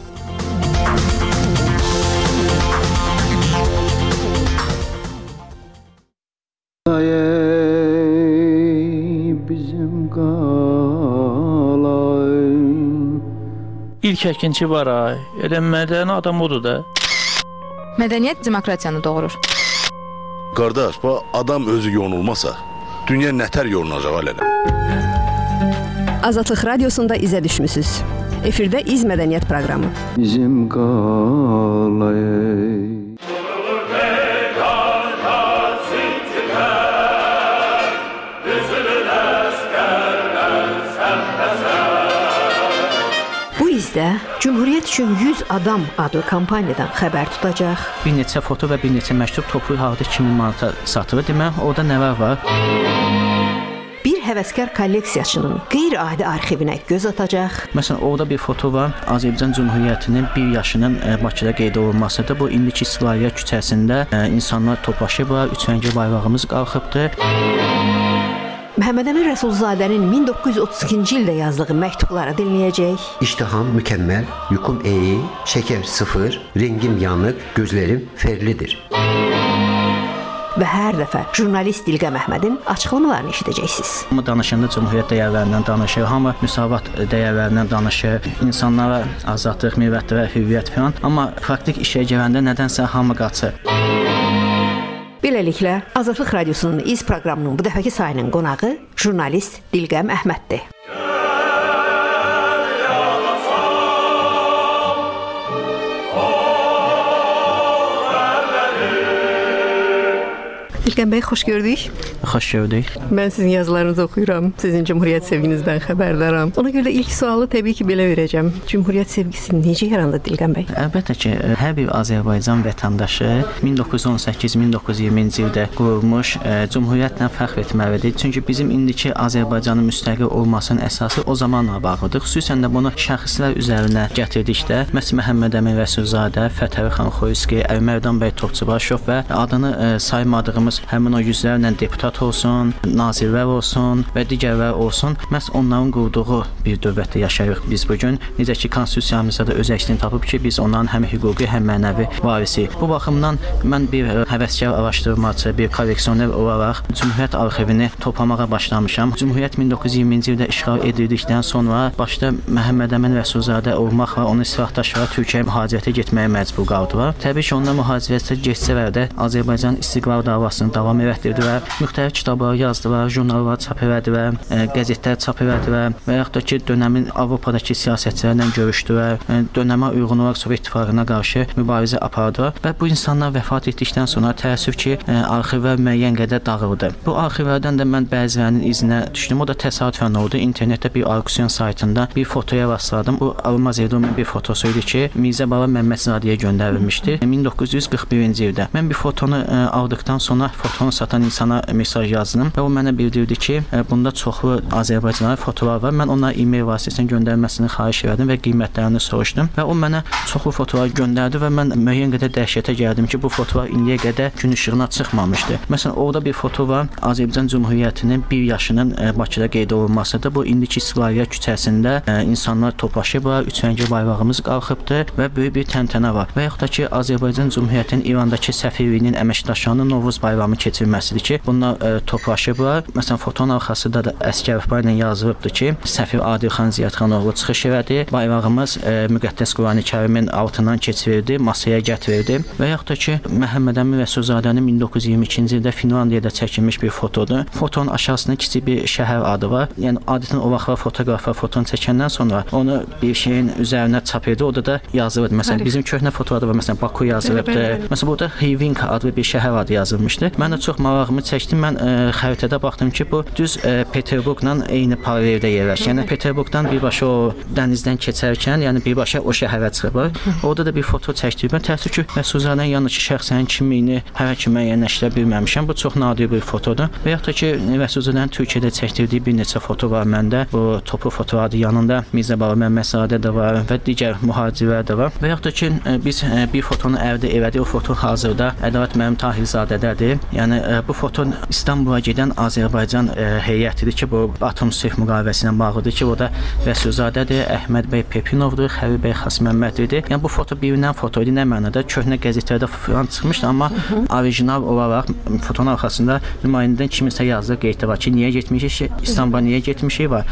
R: İlk əkinçi var ay. Elə mədəni adam odur da.
S: Mədəniyyət demokratiyanı doğurur.
H: Qardaş, bu adam özü yonulmasa, dünya nətər yonulacaq alələ?
T: Azadlıq Radiosunda izə düşmüsünüz. Efirdə İz Mədəniyyət proqramı.
U: Bizim qalayı.
T: Cümhuriyyət üçün 100 adam adlı kampaniyadan xəbər tutacaq.
R: Bir neçə foto və bir neçə məktub toplu halda 2000 manata satılır. Demək, orada nələr var?
T: Bir həvəskar kolleksiyaçının qeyri-adi arxivinə göz atacaq.
R: Məsələn, orada bir foto var. Azərbaycan Cümhuriyyətinin 1 yaşının Bakıda qeyd olunmasıdır. Bu indiki İstiqlaliyyət küçəsində insanlar toplaşıblar, üçrəngli bayrağımız qalxıbdır.
T: Məhəmməd Əmin Rəsulzadənin 1932-ci ildə yazdığı məktubları dinləyəcək.
V: İştiham mükəmməl, yukum iyi, şəkər 0, rengim yanıq, gözlərim ferlidir.
T: Və hər dəfə jurnalist Dilqəm Əhmədin açıqlamalarını eşidəcəksiniz.
R: Hamı danışanda Cümhuriyyət dəyərlərindən danışır, hamı müsavat dəyərlərindən danışır, insanlara azadlıq, mürəvvət və hürriyyət falan. Amma praktik işə gələndə nədənsə hamı qaçır.
T: Beləliklə, Azadlıq Radiosunun İz proqramının bu dəfəki sayının qonağı jurnalist Dilqəm Əhməddir. Dilqəm bəy, xoş gördük.
R: Xoş gördük.
T: Mən sizin yazılarınızı oxuyuram, sizin Cümhuriyyət sevginizdən xəbərdaram. Ona görə də ilk sualı təbii ki, belə verəcəm. Cümhuriyyət sevgisi necə yarandı Dilqəm bəy?
R: Əlbəttə ki, hər bir Azərbaycan vətəndaşı 1918-1920-ci ildə qurulmuş Cümhuriyyətlə fəxr etməlidir. Çünki bizim indiki Azərbaycanın müstəqil olmasının əsası o zamanla bağlıdır. Xüsusən də bunu şəxslər üzərinə gətirdikdə, məsələn, Məhəmməd Əmin Rəsulzadə, Fətəli xan Xoyski, Əmərdan bəy Topçubaşov və adını saymadığımız həmin o yüzlərlə deputat olsun, nazirlər olsun və digərlər olsun, məhz onların qurduğu bir dövlətdə yaşayırıq biz bugün. Necə ki, konstitusiyamızda da öz əksini tapıb ki, biz onların həm hüquqi, həm mənəvi varisiyik. Bu baxımdan mən bir həvəskar araşdırmaçı, bir kolleksioner olaraq Cümhuriyyət arxivini toplamağa başlamışam. Cümhuriyyət 1920-ci ildə işğal edildikdən sonra başda Məhəmməd Əmin Rəsulzadə olmaqla onun silahdaşları Türkiyəyə mühacirətə getməyə məcbur qaldılar. Təbii ki, onlar mühacirətə geçsələr də Azərbaycan istiqlal davasını davam etdirdilər. Müxtəlif kitablar yazdılar, jurnallar çap etdilər, qəzetlər çap etdilər və yaxud da ki, dönəmin Avropadakı siyasətçilərlə görüşdülər, dönəmə uyğun olaraq Sovet İttifaqına qarşı mübarizə apardılar və bu insanlar vəfat etdikdən sonra təəssüf ki, arxivlər müəyyən qədər dağıldı. Bu arxivlərdən də mən bəzilərinin izinə düşdüm. O da təsadüfən oldu. İnternetdə bir auksion saytında bir fotoya rastladım. Bu Almaz Evdomin bir fotosu idi ki, Mirzə Baba Məmmədzadəyə göndərilmişdi 1941-ci ildə. Mən bir fotonu aldıqdan sonra fotonu satan insana mesaj yazdım və o mənə bildirdi ki, bunda çoxlu Azərbaycanlı fotolar var. Mən ona e-mail vasitəsilə göndərməsini xahiş etdim və qiymətlərini soruşdum və o mənə çoxlu fotolar göndərdi və mən müəyyən qədər dəhşətə gəldim ki, bu fotolar indiyə qədər gün işığına çıxmamışdı. Məsələn, orada bir foto var. Azərbaycan Cümhuriyyətinin 1 yaşının Bakıda qeyd olunmasıdır. Bu indiki İstiqlaliyyət küçəsində insanlar toplaşıblar, üçrəngli bayrağımız qalxıbdır və böyük bir təntənə var. Və yaxud da ki, Azərbaycan Cümhuriyyətinin İrandakı səfirliyinin əməkdaşlarının Novruz bayramı davamı keçirilməsidir ki, bunlar toplaşıblar. Məsələn, fotonun arxasında da əsgərfa ilə yazılıbdır ki, Səfir Adilxan Ziyadxanoğlu çıxış elədi. Bayrağımız müqəddəs Qurani-Kərimin altından keçirildi, masaya gətirildi. Və yaxud da ki, Məhəmməd Əmin Rəsulzadənin 1922-ci ildə Finlandiyada çəkilmiş bir fotodur. Fotonun aşağısında kiçik bir şəhər adı var. Yəni adətən o vaxtlar fotoqraflar foton çəkəndən sonra onu bir şeyin üzərinə çap edir. Orada da yazılır. Məsələn, bizim köhnə fotolarda var. Məsələn, Baku yazılıbdır. Məsələn, burada Hivinka adlı bir şəhər adı yazılmışdı. Mən də çox marağımı çəkdim. Mən xəritədə baxdım ki, bu düz Peterburqla eyni paraleldə yerləşir. Yəni Peterburqdan birbaşa o dənizdən keçərkən, yəni birbaşa o şəhərə çıxıblar. Orada da bir foto çəkdim. Mən təəssüf ki, Rəsulzadənin yanındakı şəxsin kimliyini hələ ki müəyyənləşdirə bilməmişəm. Bu çox nadir bir fotodur. Və yaxud da ki, Rəsulzadənin Türkiyədə çəkdirdiyi bir neçə foto var məndə. Bu toplu fotolardır. Yanında Mirzə Baba Məmmədzadə də var və digər mühacirlər də var. Və yaxud da ki, biz bir fotonu əldə elədik. O foto hazırda Ədalət müəllim Tahirzadədədir. Yəni bu foto İstanbula gedən Azərbaycan heyətidir ki, bu atom sülh müqaviləsi ilə bağlıdır ki, o da Rəsulzadədir, Əhməd bəy Pepinovdur, Xəvir bəy Xasməmmədlidir. Yəni bu foto birindən foto idi, nə mənada köhnə qəzetlərdə falan çıxmışdı, amma orijinal olaraq fotonun arxasında nümayəndədən kiminsə yazdığı qeyddə var ki, niyə getmişik, İstanbula niyə getmişik var.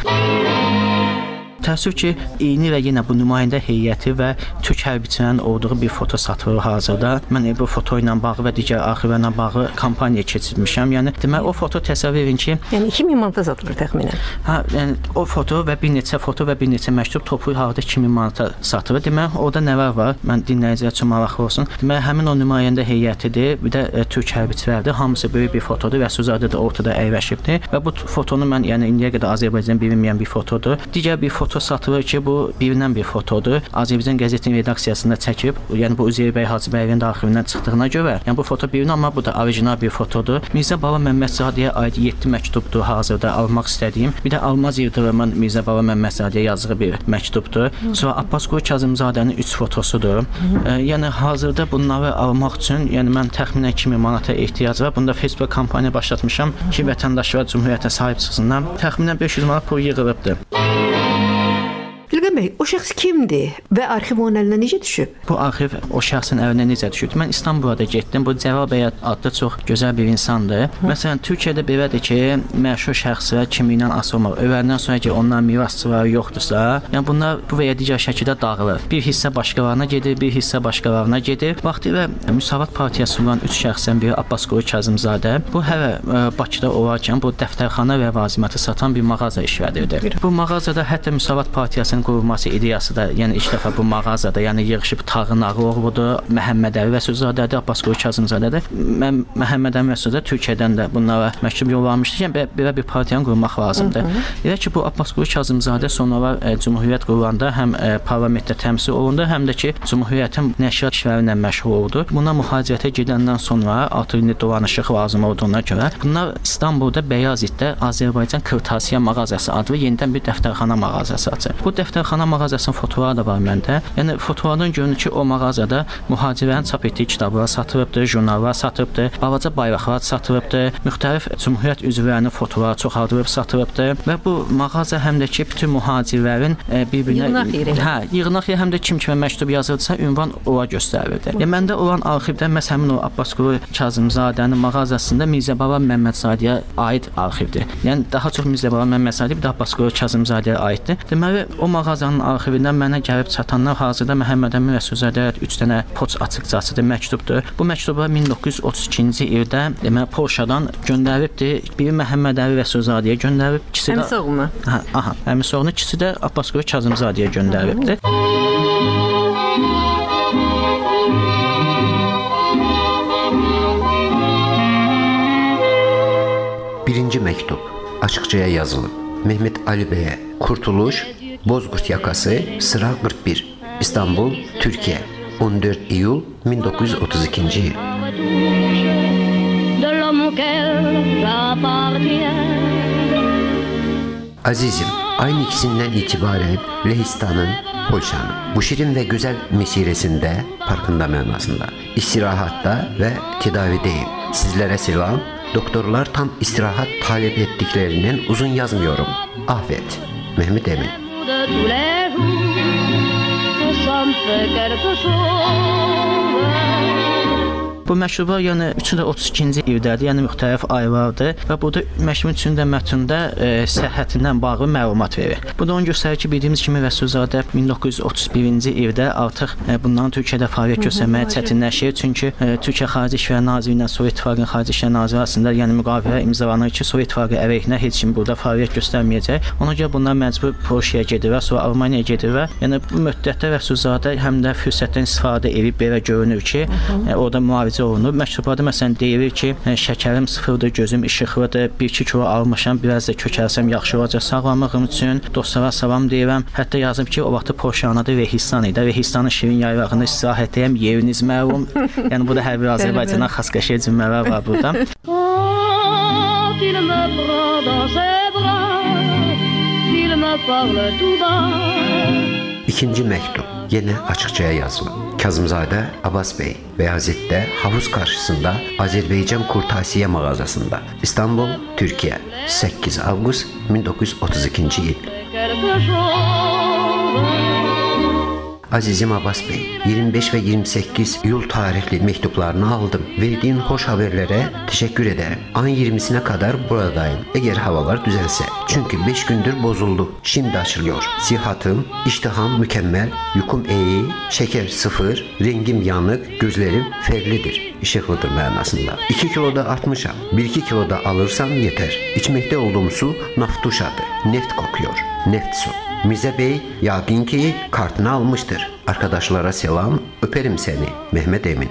R: Təəssüf ki, eyni və yenə bu nümayəndə heyəti və türk hərbiçilərinin olduğu bir foto satılır hazırda. Mən bu foto ilə bağlı və digər arxivlərlə bağlı kampaniya keçirmişəm. Yəni demək o foto təsəvvür edin ki,
T: yəni 2000 manata satılır təxminən.
R: Hə, yəni o foto və bir neçə məktub toplu halda 2000 manata satılır. Demək orada nələr var? Mən dinləyicilər üçün maraqlı olsun. Demək həmin o nümayəndə heyətidir, bir də türk hərbiçilərdir. Hamısı böyük bir fotodur. Rəsulzadə də ortada əyləşibdir və bu fotonu mən yəni indiyə qədər Azərbaycan bilinməyən bir fotodur. Digər bir foto satılır ki, bu birindən bir fotodur. Azərbaycan qəzetinin redaksiyasında çəkib, yəni bu Üzeyir bəy Hacıbəyevin arxivindən çıxdığına görə, yəni bu foto birindən, amma bu da orijinal bir fotodur. Mirzə Baba Məmmədzadəyə aid 7 məktubdur hazırda almaq istədiyim. Bir də Almaz Yıldırımın Mirzə Baba Məmmədzadəyə yazdığı bir məktubdur. Sonra Abbas Qulu Kazımzadənin 3 fotosudur. Yəni hazırda bunları almaq üçün, yəni mən təxminən 2000 manata ehtiyac var. Bunda Facebook kampaniya başlatmışam ki, vətəndaşlar Cümhuriyyətə sahib çıxsınlar. Təxminən 500 manat pul yığılıbdır.
T: İlqan bəy, o şəxs kimdir və arxiv onun əlinə necə düşüb?
R: Bu arxiv o şəxsin əlinə necə düşüb? Mən İstanbula da getdim. Bu Cəval bəy adlı çox gözəl bir insandır. Məsələn, Türkiyədə belədir ki, məşhur şəxslər kimliyindən asılı olmaq. Öləndən sonra ki, onların mirasçıları yoxdursa, yəni bunlar bu və ya digər şəkildə dağılır. Bir hissə başqalarına gedir, bir hissə başqalarına gedir. Vaxtilə Müsavat Partiyası olan 3 şəxsdən biri Abbas Qulu Kazımzadə. Bu hələ Bakıda olarkən bu dəftərxana ləvazimatı satan bir mağaza işlədirdi. Bu mağazada hətta Müsavat Partiyasının qurulması ideyası da, yəni ilk dəfə bu mağazada, yəni yığışıb Tağın Ağıoğludur, Məhəmməd Əli Rəsulzadədir, Abbas Qulu Kazımzadədir. Məhəmməd Əli Rəsulzadə Türkiyədən də bunlara məktub yollamışdı. Yəni belə bir partiyanı qurmaq lazımdır. Elə ki bu Abbas Qulu Kazımzadə sonralar Cümhuriyyət qurulanda həm parlamentdə təmsil olundu, həm də ki Cümhuriyyətin nəşriyyat işləri ilə məşğul oldu. Buna mühacirətə gedəndən sonra artıq indi dolanışıq lazım olduğuna görə bunlar İstanbulda Bəyazitdə Azərbaycan Kırtasiya mağazası adlı yenidən bir dəftərxana mağazası açır. Bu dəftərxana mağazasının fotoları da var məndə. Yəni fotolardan görünür ki, o mağazada mühacirlərin çap etdiyi kitablar satılıbdır, jurnallar satılıbdır, balaca bayraqlar satılıbdır, müxtəlif Cümhuriyyət üzvlərinin fotoları çoxaldılıb satılıbdır və bu mağaza həm də ki, bütün mühacirlərin bir-birinə yığınaq yeri həm də kim kimə məktub yazılırsa ünvan ora göstərilirdi. Yəni məndə olan arxivdə məhz həmin o Abbas Qulu Kazımzadənin mağazasında Mirzə Baba Məmmədzadəyə aid arxivdir. Yəni daha çox Mirzə Baba Məmmədzadə bir də Abbas Qulu Kazımzadəyə aiddir. Deməli o mağazanın arxivindən mənə gəlib çatanlar hazırda Məhəmməd Əmin Rəsulzadəyə 3 dənə poçt açıqcasıdır, məktubdur. Bu məktublar 1932-ci ildə deməli Polşadan göndəribdir. Biri Məhəmməd Əli Rəsulzadəyə göndərib, ikisi də
T: Əmisoğluna.
R: Əmisoğluna, ikisi də Abbas Qulu Kazımzadəyə göndəribdir.
V: Birinci məktub açıqcaya yazılıb. Mehmet Ali bəyə Kurtuluş, Bozqurt yakası, sıra 41, İstanbul, Türkiye, 14 iyul 1932 yıl. Azizim, aynı ikisinden itibaren Lehistan'ın, Polşa'nın bu şirin ve güzel mesiresinde, farkında mənasında, istirahatta ve tedavideyim. Sizlere selam. Doktorlar tam istirahat talep ettiklerinden uzun yazmıyorum. Afiyet. Mehmet Emin.
R: Bu məktublar yəni 332-ci ildədir, yəni müxtəlif aylardır və burada məktubun içində mətndə səhhətindən bağlı məlumat verir. Bu da onu göstərir ki, bildiyimiz kimi Rəsulzadə 1931-ci ildə artıq bundan Türkiyədə fəaliyyət göstərməyə çətinləşir. Çünki Türkiyə Xarici İşlər Nazirliyi ilə Sovet İttifaqının Xarici İşlər Nazirliyi arasında yəni müqavilə imzalanır ki, Sovet İttifaqı əleyhinə heç kim burada fəaliyyət göstərməyəcək. Ona görə bunlar məcbur Polşaya gedir və sonra Almaniyaya gedir və yəni bu müddətdə Rəsulzadə həm də fürsətdən istifadə edib belə görünür ki, orada müalicə olunur. Məktublarda məsələn deyilir ki, şəkərim sıfırdır, gözüm işıqlıdır, 1-2 kilo almışam, biraz da kökəlsəm yaxşı olacaq sağlamlığım üçün. Dostlara salam deyirəm. Hətta yazıb ki, o vaxt Polşanın adı Rehistan idi. Rehistanın şirin yaylağında istirahətdəyəm, yeriniz məlum. Yəni bu da hər bir Azərbaycana xas qəşəng cümlələr var burada.
V: İkinci məktub yenə açıqcaya yazılıb. Kazımzadə Abbas bəy Bəyazitdə havuz qarşısında Azərbaycan Kurtasiyə mağazasında İstanbul, Türkiyə 8 avqust 1932-ci il. Azizim Abbas bəy, 25 və 28 iyul tarixli məktublarını aldım. Verdiyin xoş haberlərə təşəkkür edərəm. Ayın 20-sinə kadar buradayım. Əgər havalar düzəlsə. Çünki 5 gündür bozuldu. Şimdi açılıyor. Sihatım, iştiham mükemmel, yukum iyi, şeker 0, rengim yanık, gözlerim ferlidir. İşıqlıdır mənasında. 2 kiloda artmışam. 1-2 kiloda alırsam yeter. İçməkdə olduğum su naftuşadır. Neft kokuyor. Neft su. Mirzə bəy yaqin ki kartını almışdır. Arkadaşlara selam, öperim seni. Mehmet Emin.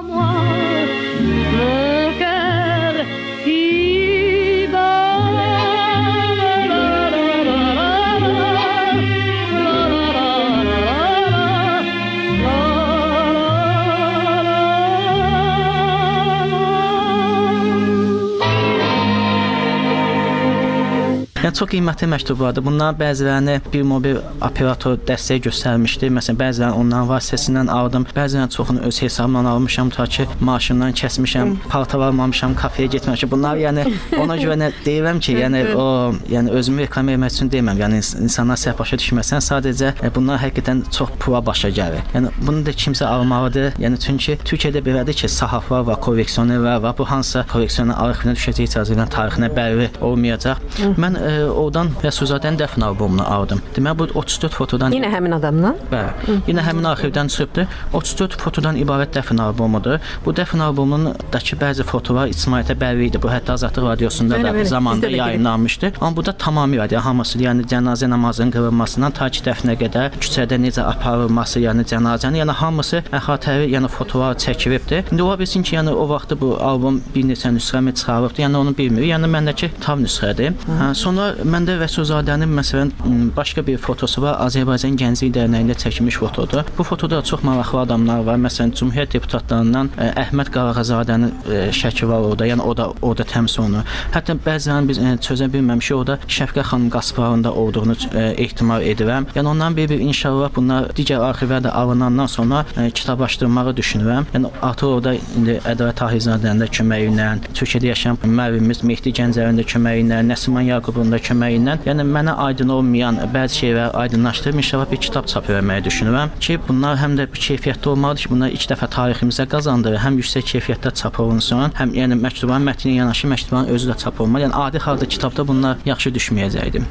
R: Yəni çox qiymətli məktublardır. Bunların bəzilərini bir mobil operator dəstək göstərmişdi. Məsələn, bəzilərini onların vasitəsilə aldım. Bəzilərini çoxunu öz hesabımdan almışam, ta ki maaşımdan kəsmişəm, paltar almamışam, kafeyə getməmişəm. Bunlar yəni ona görə deyirəm ki, yəni özümü reklam etmək üçün deməm. Yəni insanlar səhv başa düşməsin. Sadəcə bunlar həqiqətən çox pula başa gəlir. Yəni bunu da kimsə almalıdır. Yəni çünki Türkiyədə belədir ki, sahaflar var, kolleksionerlər var. Bu hansı kolleksioner arxivinə düşəcək icazə tarixinə bəlli olmayacaq. Mən oradan Rəsulzadənin dəfn albomunu aldım. Deməli bu 34 fotodan.
T: Yenə həmin adamdan?
R: Bəli. Yenə həmin arxivdən çıxıbdı. 34 fotodan ibarət dəfn albumudur. Bu dəfn albomundakı bəzi fotolar ictimaiyyətə bəlli idi. Bu hətta Azadlıq Radiosunda da zamanında yayımlanmışdı. Amma bu da tamamilə hamısı, yəni cənazə namazının qılınmasından ta ki dəfnə qədər küçədə necə aparılması, yəni cənazənin, yəni hamısı əhatəli, yəni fotolar çəkilibdi. İndi ola bilsin ki, yəni o vaxt bu albom bir neçə nüsxəmi çıxarıbdı. Yəni onu bilmirik. Yəni məndəki tam nüsxədir. Sonra məndə Rəsulzadənin məsələn başqa bir fotosu var. Azərbaycan Gənclik Dərnəyində çəkilmiş fotodur. Bu fotoda çox maraqlı adamlar var. Məsələn, Cümhuriyyət deputatlarından Əhməd Qarağazadənin şəkli var orada. Yəni o da orada təmsil olunur. Hətta bəzən biz çözə bilməmişik, orada Şəfqət xanım Qasparın da olduğunu ehtimal edirəm. Yəni ondan bir inşallah bunlar digər arxivlərdə alınandan sonra kitablaşdırmağı düşünürəm. Yəni artıq orada indi Ədavət Tahirzadənin də köməyi ilə, Türkiyədə yaşayan müəllimimiz Mehdi Gəncəvin də köməyi ilə, Nəsiman Yaqubun da köməyi ilə, yəni mənə aydın olmayan bəzi şeyləri aydınlaşdırıb inşallah bir kitab çap etməyi düşünürəm ki, bunlar həm də bir keyfiyyətli olmalıdır ki, bunlar ilk dəfə tariximizə qazandırır, həm yüksək keyfiyyətdə çap olunsun, həm yəni məktubların mətni yanaşı məktubların özü də çap olmalı. Yəni adi halda kitabda bunlar yaxşı düşməyəcəkdi.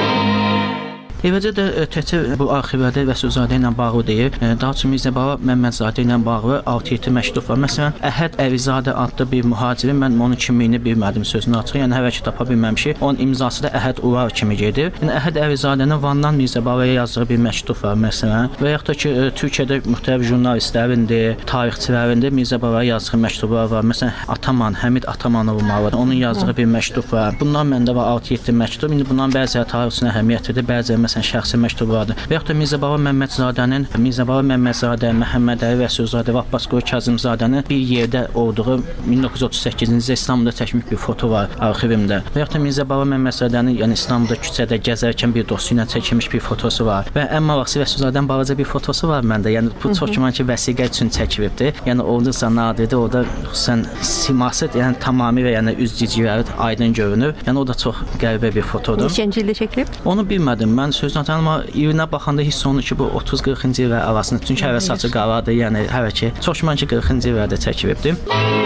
R: Eləcə də təkcə bu arxivlərdə Rəsulzadə ilə bağlı deyil, daha çox Mirzəbaba Məmmədzadə ilə bağlı 6-7 məktub var. Məsələn, Əhəd Əlizadə adlı bir mühaciri, mən onun kimliyini bilmədim sözünü açıq, yəni hələ ki tapa bilməmişik. Onun imzası da Əhəd Urar kimi gedir. Yəni Əhəd Əlizadənin Vandan Mirzəbabaya yazdığı bir məktub var məsələn. Və yaxud da ki, Türkiyədə müxtəlif jurnalistlərindir, tarixçilərindir Mirzəbabaya yazdığı məktublar var. Məsələn, Ataman, Həmid Atamanov var. Onun yazdığı bir məktub var. Bunlar məndə var 6-7 məktub. İndi bunların bəziləri tarix üçün əhəmiyyətlidir, bəziləri məsələn şəxsi məktublardır. Və yaxud da Mirzəbaba Məmmədzadənin, Mirzəbaba Məmmədzadə, Məhəmməd Əli Rəsulzadə və Abbas Qoy Kazımzadənin bir yerdə olduğu 1938-ci ildə İstanbulda çəkilmiş bir foto var arxivimdə. Və yaxud da Mirzəbaba Məmmədzadənin, yəni İstanbulda küçədə gəzərkən bir dostu ilə çəkilmiş bir fotosu var. Və ən maraqlısı Rəsulzadənin balaca bir fotosu var məndə. Yəni bu çox güman ki, vəsiqə üçün çəkilibdir. Yəni olduqca nadirdir. Orada xüsusən siması, yəni tamamilə yəni üz cicikləri aydın görünür. Yəni o da çox qəribə bir fotodur.
T: Neçənci ildə çəkilib?
R: Onu bilmədim. Mən sözünü atacağam, amma irinə baxanda hiss olunur ki, bu 30-40-cı illər arasında. Çünki hələ saçı qaradır, yəni hələ ki, çox güman ki, 40-cı illərdə çəkilibdir.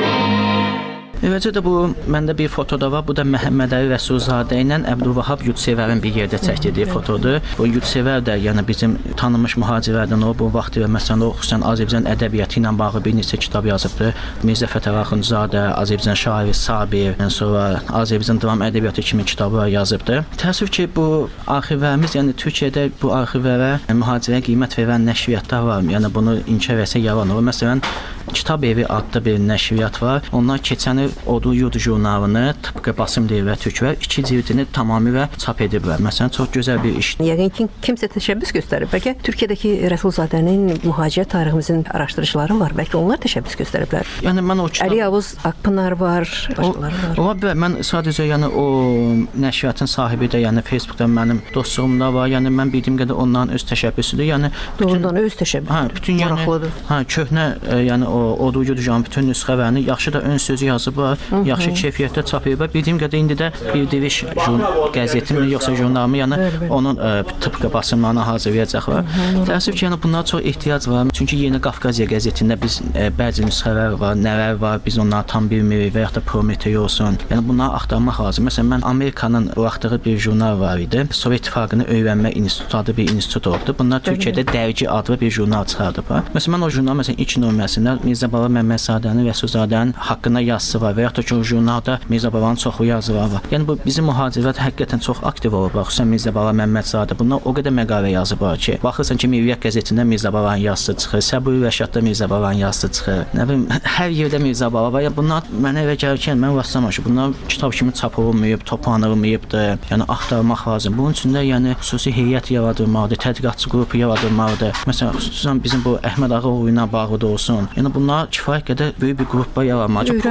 R: Eləcə də bu məndə bir foto da var. Bu da Məhəmməd Əli Rəsulzadə ilə Əbdülvahab Yurdsevərin bir yerdə çəkdirdiyi fotodur. Bu Yurdsevər də yəni bizim tanınmış mühacirlərdən o bu vaxtı və məsələn o xüsusən Azərbaycan ədəbiyyatı ilə bağlı bir neçə kitab yazıbdı. Mirzə Fətəli Axundzadə, Azərbaycan şairi Sabir, sonra Azərbaycan dram ədəbiyyatı kimi kitablar yazıbdı. Təəssüf ki, bu arxivlərimiz, yəni Türkiyədə bu arxivlərə mühacirəyə qiymət verən nəşriyyatlar var. Yəni bunu inkar etsə yalan olur. Məsələn, Kitab Evi adlı bir nəşriyyat var. Onlar keçən il Odu Yurdu jurnalını tıpqı basım dili və türklər 2 cildini tamamilə çap ediblər. Məsələn, çox gözəl bir işdir.
T: Yəqin ki, kimsə təşəbbüs göstərib. Bəlkə Türkiyədəki Rəsulzadənin mühacirət tariximizin araşdırıcıları var. Bəlkə onlar təşəbbüs göstəriblər.
R: Yəni mən o kitab
T: Əli Yavuz Akpınar var, başqaları var.
R: Ola bilər. Mən sadəcə yəni o nəşriyyatın sahibi də, yəni Facebookda mənim dostluğumda var. Yəni mən bildiyim qədər onların öz təşəbbüsüdür. Yəni
T: doğrudan öz təşəbbüsü.
R: Hə, bütün yəni köhnə yəni o Odu Yurdu jurnalının bütün nüsxələrini yaxşı da ön sözü yazıblar, yaxşı keyfiyyətdə çap ediblər. Bildiyim qədər indi də Bildiriş qəzetimi yoxsa jurnalımı, yəni onun tıpqı basımlarını hazırlayacaqlar. Təəssüf ki, yəni bunlara çox ehtiyac var. Çünki Yeni Qafqaziya qəzetində biz bəzi nüsxələr var, nələr var, biz onları tam bilmirik və ya da Prometey olsun. Yəni bunları axtarmaq lazım. Məsələn, mən Amerikanın buraxdığı bir jurnal var idi. Sovet İttifaqını öyrənmə institutu adlı bir institut oldu. Bunlar Türkiyədə Dərgi adlı bir jurnal çıxardıblar. Məsələn, mən o jurnal ilk nömrəsində Mirzə Baba Məmmədzadənin, Rəsulzadənin haqqında yazısı var və ya da ki, o jurnalda Mirzə Babanın çoxlu yazıları var. Yəni bu bizim mühacirət həqiqətən çox aktiv olub. Xüsusən Mirzə Baba Məmmədzadə bunlar o qədər məqalə yazıblar ki, baxırsan ki, Mürriyyət qəzetində Mirzə Babanın yazısı çıxır, Səburi Rəşadda Mirzə Babanın yazısı çıxır. Nə bilim, hər yerdə Mirzə Baba var. Yəni bunlar mənə elə gəlir ki, mən rastlamışam ki, bunlar kitab kimi çap olunmayıb, toparlanmayıbdır. Yəni axtarmaq lazım. Bunun üçün də yəni xüsusi heyət yaradılmalıdır, tədqiqatçı qrupu yaradılmalıdır. Məsələn, xüsusən bizim bu Əhməd Ağaoğlu ilə bağlı da olsun. Yəni bunlar kifayət qədər böyük bir qrupla yaranmalıdır.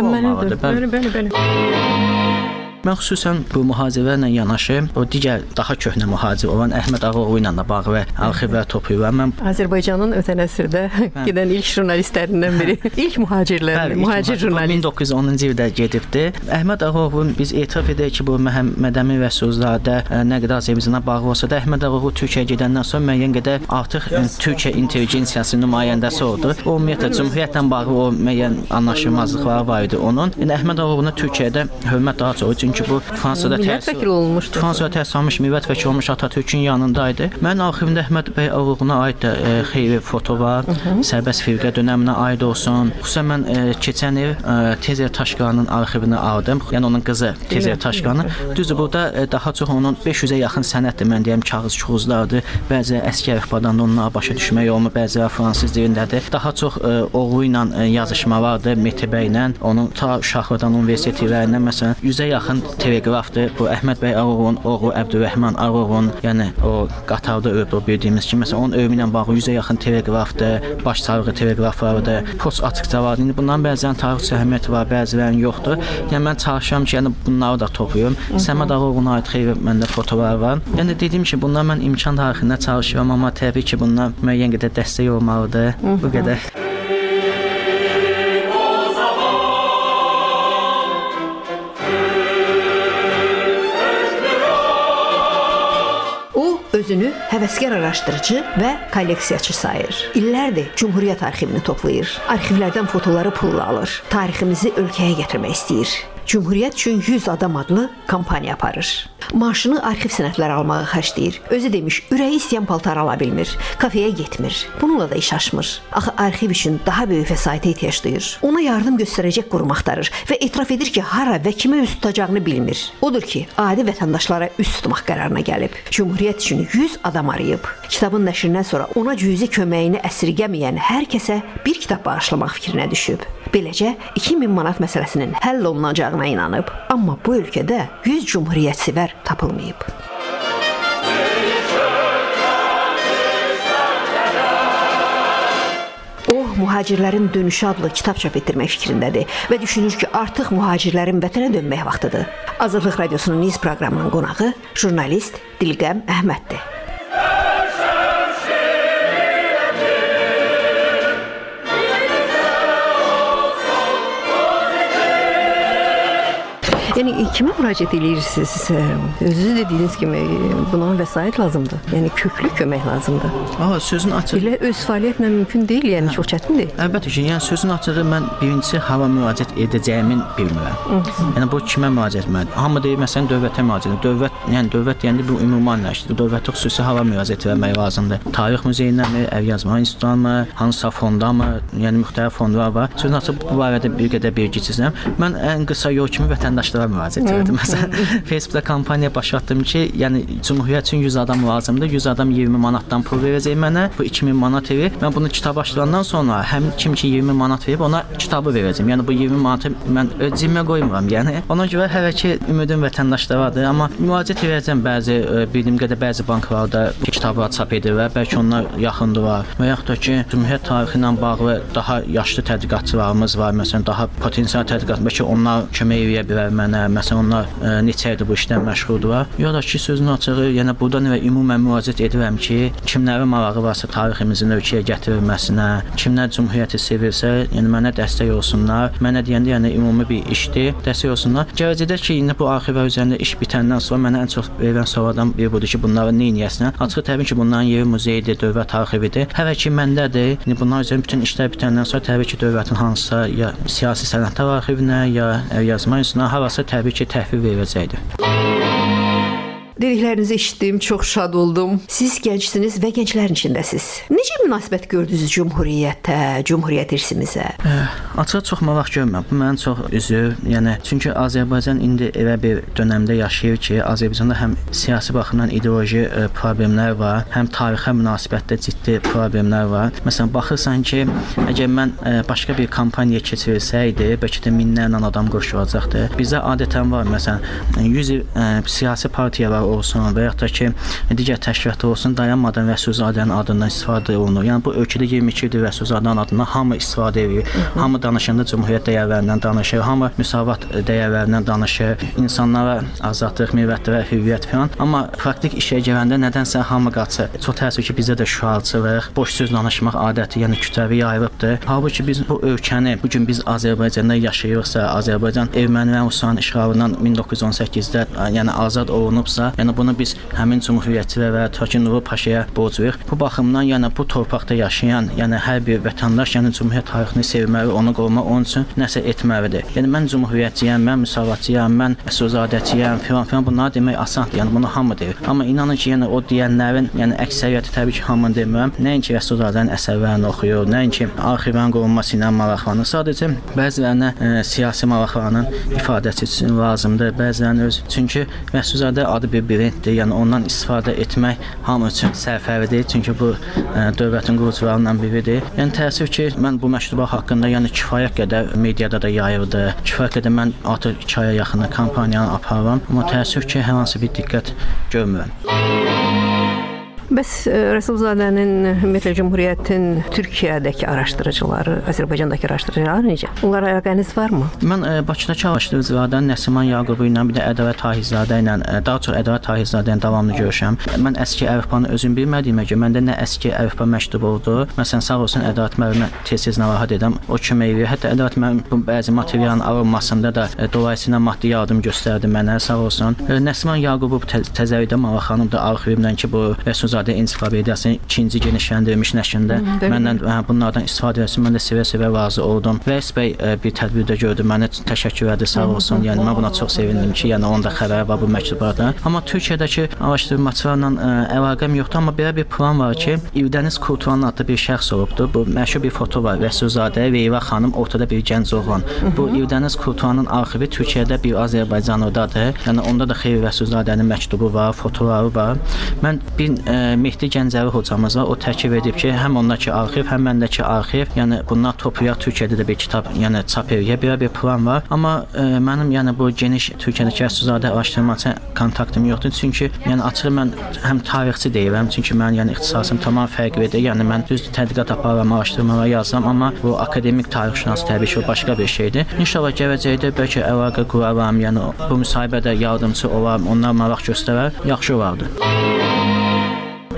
T: Bəli.
R: Mən xüsusən bu mühacirlərlə yanaşı, o digər daha köhnə mühacir olan Əhməd Ağaoğlu ilə də bağlı arxivlər toplayıram. Mən
T: Azərbaycanın ötən əsrdə gedən ilk jurnalistlərindən biri, ilk mühacir jurnalist
R: 1910-cu ildə gedibdi. Əhməd Ağaoğlu biz etiraf edək ki, bu Məhəmməd Əmin Rəsulzadə nə qədər Azərbaycana bağlı olsa da Əhməd Ağaoğlu Türkiyəyə gedəndən sonra müəyyən qədər artıq Türkiyə intelligensiyasının nümayəndəsi oldu. O ümumiyyətlə Cümhuriyyətlə bağlı o müəyyən anlaşılmazlıqlar var idi onun. Yəni Əhməd Ağaoğlu'na Türkiyədə hörmət daha çox idi. Çünki bu Fransada təhsil olmuşdu. Fransada təhsil almış, millət vəkili olmuş Atatürkün yanındaydı. Mənim arxivimdə Əhməd bəy Ağaoğlu'na aid xeyli foto var. Sərbəst firqə dönəminə aid olsun. Xüsusən mən keçən il Tezer Taşqanın arxivini aldım. Yəni onun qızı Tezer Taşqanı. Düzdür, burada daha çox onun 500-ə yaxın sənəddir. Mən deyəm kağız-çuğuzlardır. Bəzi əskər ixbadan onlara başa düşmək olmur. Bəziləri fransız dilindədir. Daha çox oğlu ilə yazışmalardır, Mehdi bəylə. Onun ta uşaqlıqdan universitetlərindən məsələn 100-ə yaxın teleqrafdır. Bu Əhməd bəy Ağaoğlu'nun oğlu Əbdürrəhman Ağaoğlu'nun, yəni o Qatarda ölüb, o bildiyimiz kimi. Məsələn, onun ölümü ilə bağlı 100-ə yaxın teleqrafdır, baş sarığı teleqraflarıdır, post açıqca var. İndi bunların bəzən tarixçi əhəmiyyəti var, bəzilərinin yoxdur. Yəni mən çalışıram ki, yəni bunları da toplayım. Səməd Ağaoğlu'na aid xeyli məndə fotolar var. Yəni dediyim ki, bunlar mən imkan tarixində çalışıram, amma təbii ki, bunlar müəyyən qədər dəstək olmalıdır. Bu qədər.
C: Özünü həvəskar araşdırıcı və kolleksiyaçı sayır. İllərdir Cümhuriyyət arxivini toplayır. Arxivlərdən fotoları pulla alır. Tariximizi ölkəyə gətirmək istəyir. Cümhuriyyət üçün 100 adam adlı kampaniya aparır. Maaşını arxiv sənədləri almağa xərcləyir. Özü demiş, ürəyi istəyən paltar ala bilmir, kafeyə getmir. Bununla da iş aşmır. Axı arxiv üçün daha böyük vəsaitə ehtiyac duyur. Ona yardım göstərəcək qurum axtarır və etiraf edir ki, hara və kimə üst tutacağını bilmir. Odur ki, adi vətəndaşlara üst tutmaq qərarına gəlib. Cümhuriyyət üçün 100 adam arayıb. Kitabın nəşrindən sonra ona cüzi köməyini əsirgəməyən hər kəsə bir kitab bağışlamaq fikrinə düşüb. Beləcə 2000 manat məsələsinin həll olunacağına inanıb. Amma bu ölkədə 100 cümhuriyyətsevər tapılmayıb. O, mühacirlərin dönüşü adlı kitab çap etdirmək fikrindədir və düşünür ki, artıq mühacirlərin vətənə dönmək vaxtıdır. Azadlıq Radiosunun Niz proqramının qonağı jurnalist Dilqəm Əhməddir.
T: Yəni kimə müraciət edirsiniz? Özünüz dediyiniz kimi buna vəsait lazımdır. Yəni köklü kömək lazımdır.
R: Sözün açığı.
T: Elə öz fəaliyyətlə mümkün deyil, yəni çox çətindir.
R: Əlbəttə ki, yəni sözün açığı mən birincisi hava müraciət edəcəyimin bilmirəm. Yəni bu kimə müraciət etməlidir? Hamı deyir məsələn dövlətə müraciət. Dövlət deyəndə bu ümumləşdir. Dövlətə xüsusi hava müraciət etmək lazımdır. Tarix muzeyinəmi, Əlyazma institutundanmı, hansısa fondamı, yəni müxtəlif fondlar var. Sözün açığı bu barədə bir qədər bilgiçisəm. Mən ən qısa yol kimi vətəndaşlara müraciət edirdim. Məsələn, Facebookda kampaniya başlatdım ki, yəni Cümhuriyyət üçün 100 adam lazımdır. 100 adam 20 manatdan pul verəcək mənə. Bu 2000 manat verir. Mən bunu kitab açdırandan sonra həmin kim ki 20 manat verib ona kitabı verəcəm. Yəni bu 20 manatı mən öz cibimə qoymuram. Yəni ona görə hələ ki ümidim vətəndaşlardadır, amma müraciət edəcəm bildiyim qədər bəzi banklarda kitablar çap edirlər. Bəlkə onlar yaxındırlar. Və yaxud da ki Cümhuriyyət tarixi ilə bağlı daha yaşlı tədqiqatçılarımız var. Məsələn, daha potensial tədqiqat, bəlkə onlar kömək edə bilər mənə. Məsələn, onlar neçə ildir bu işlə məşğuldurlar. Ya da ki sözün açığı, yəni burdan və ümumən müraciət edirəm ki, kimlərin marağı varsa tariximizin ölkəyə gətirilməsinə, kimlər Cümhuriyyəti sevirsə, yəni mənə dəstək olsunlar. Mənə deyəndə, yəni ümumi bir işdir, dəstək olsunlar. Gələcəkdə ki, indi bu arxivlər üzərində iş bitəndən sonra mənə ən çox verilən suallardan biri budur ki, bunları nə edəsən? Açıq təbii ki, bunların yeri muzeydir, dövlət arxividir. Hələ ki məndədir. İndi bunlar üzərində bütün işlər bitəndən sonra təbii ki, dövlətin hansısa ya siyasi sənədlər arxivinə, ya Əlyazma institutuna harasa təbii ki, təhvil veriləcəkdir.
C: Dediklərinizi eşitdim, çox şad oldum. Siz gəncsiniz və gənclərin içindəsiz. Necə münasibət gördünüz Cümhuriyyətə, Cümhuriyyət irsimizə?
R: Açıq çox maraq görmürəm. Bu mənim çox üzür. Yəni çünki Azərbaycan indi elə bir dövrdə yaşayır ki, Azərbaycanda həm siyasi baxımdan ideoloji problemlər var, həm tarixə münasibətdə ciddi problemlər var. Məsələn, baxırsan ki, əgər mən başqa bir kampaniya keçirsəydi, bəlkə də minlərlə adam qoşulacaqdı. Bizdə adətən var, məsələn, 100 siyasi partiyalar olsun və yaxud da ki, digər təşkilatlar olsun, dayanmadan Rəsulzadənin adından istifadə olunur. Yəni bu ölkədə 22 ildir Rəsulzadənin adından hamı istifadə edir. Hamı danışanda Cümhuriyyət dəyərlərindən danışır, hamı müsavat dəyərlərindən danışır, insanlara azadlıq, millətlərə hürriyyət falan. Amma praktik işə gələndə nədənsə hamı qaçır. Çox təəssüf ki, bizdə də şüarçılıq, boş söz danışmaq adəti, yəni kütləvi yayılıbdır. Halbuki biz bu ölkəni bu gün biz Azərbaycanda yaşayırıqsa, Azərbaycan erməni və Rusiyanın işğalından 1918-də yəni azad olunubsa, yəni bunu biz həmin cümhuriyyətçilərə və Takin Nuru Paşaya borcluyuq. Bu baxımdan yəni bu torpaqda yaşayan, yəni hər bir vətəndaş yəni Cümhuriyyət tarixini sevməli, onu qorumaq, onun üçün nəsə etməlidir. Yəni mən cümhuriyyətçiyəm, mən müsavatçıyam, mən Rəsulzadəçiyəm filan bunları demək asandır. Yəni bunu hamı deyir. Amma inanın ki, yəni o deyənlərin, yəni əksəriyyəti təbii ki, hamını demirəm. Nəinki Rəsulzadənin əsərlərini oxuyur, nəinki arxivlərin qorunması ilə maraqlanır. Sadəcə bəzilərinə siyasi maraqlarının ifadəsi üçün lazımdır. Bəzilərinin öz çünki Rəsulzadə adı bir brenddir. Yəni ondan istifadə etmək hamı üçün sərfəlidir. Çünki bu dövlətin qurucularından biridir. Yəni təəssüf ki, mən bu məktubat haqqında yəni kifayət qədər mediada da yayıldı. Kifayət qədər mən artıq 2 aya yaxın kampaniyanı aparıram. Amma təəssüf ki, hər hansı bir diqqət görmürəm.
T: Bəs Rəsulzadənin ümumiyyətlə Cümhuriyyətin Türkiyədəki araşdırıcıları, Azərbaycandakı araşdırıcılar necə? Onlara əlaqəniz varmı?
R: Mən Bakıdakı araşdırıcılardan Nəsiman Yaqubu ilə, bir də Ədəvət Tahirzadə ilə, daha çox Ədəvət Tahirzadə ilə davamlı görüşəm. Mən əski əlifbanı özüm bilmədiyimə görə məndə nə əski əlifba məktubu oldu. Məsələn, sağ olsun Ədəvət müəllimə tez-tez narahat edirəm. O kömək edir. Hətta Ədəvət müəllim bu bəzi materialın alınmasında da dolayısıyla maddi yardım göstərdi mənə, sağ olsun. Nəsiman Yaqubu təzəvidə maraqlanıb da arxivimdən ki, bu Rəsulzadə ensiklopediyasının 2-ci genişləndirilmiş nəşrində məndən bunlardan istifadə etsin. Mən də sevə-sevə razı oldum. Rəis bəy bir tədbirdə gördü, mənə təşəkkür etdi, sağ olsun. Yəni mən buna çox sevindim ki, yəni onun da xəbəri var bu məktublardan. Amma Türkiyədəki araşdırmaçılarla əlaqəm yoxdur, amma belə bir plan var ki, İldəniz Kurtulan adlı bir şəxs olubdur. Bu məşhur bir foto var. Rəsulzadə, Veyva xanım, ortada bir gənc oğlan. Bu İldəniz Kurtulanın arxivi Türkiyədə bir Azərbaycanlıdadır. Yəni onda da xeyli Rəsulzadənin məktubu var, fotoları var. Mən bir Mehdi Gəncəvi hocamız var. O təklif edib ki, həm ondakı arxiv, həm məndəki arxiv, yəni bunlar toplayaq Türkiyədə də bir kitab, yəni çap eləyə belə bir plan var. Amma mənim yəni bu geniş Türkiyədəki Rəsulzadə araşdırmaçı kontaktım yoxdur. Çünki yəni açıq mən həm tarixçi deyirəm, çünki mən yəni ixtisasım tamam fərqlidir. Yəni mən düz tədqiqat aparıram, araşdırmalar yazıram, amma bu akademik tarixşünas təbii ki, o başqa bir şeydir. İnşallah gələcəkdə bəlkə əlaqə quraram, yəni bu müsahibədə yardımçı olaram, onlar maraq göstərər, yaxşı olardı.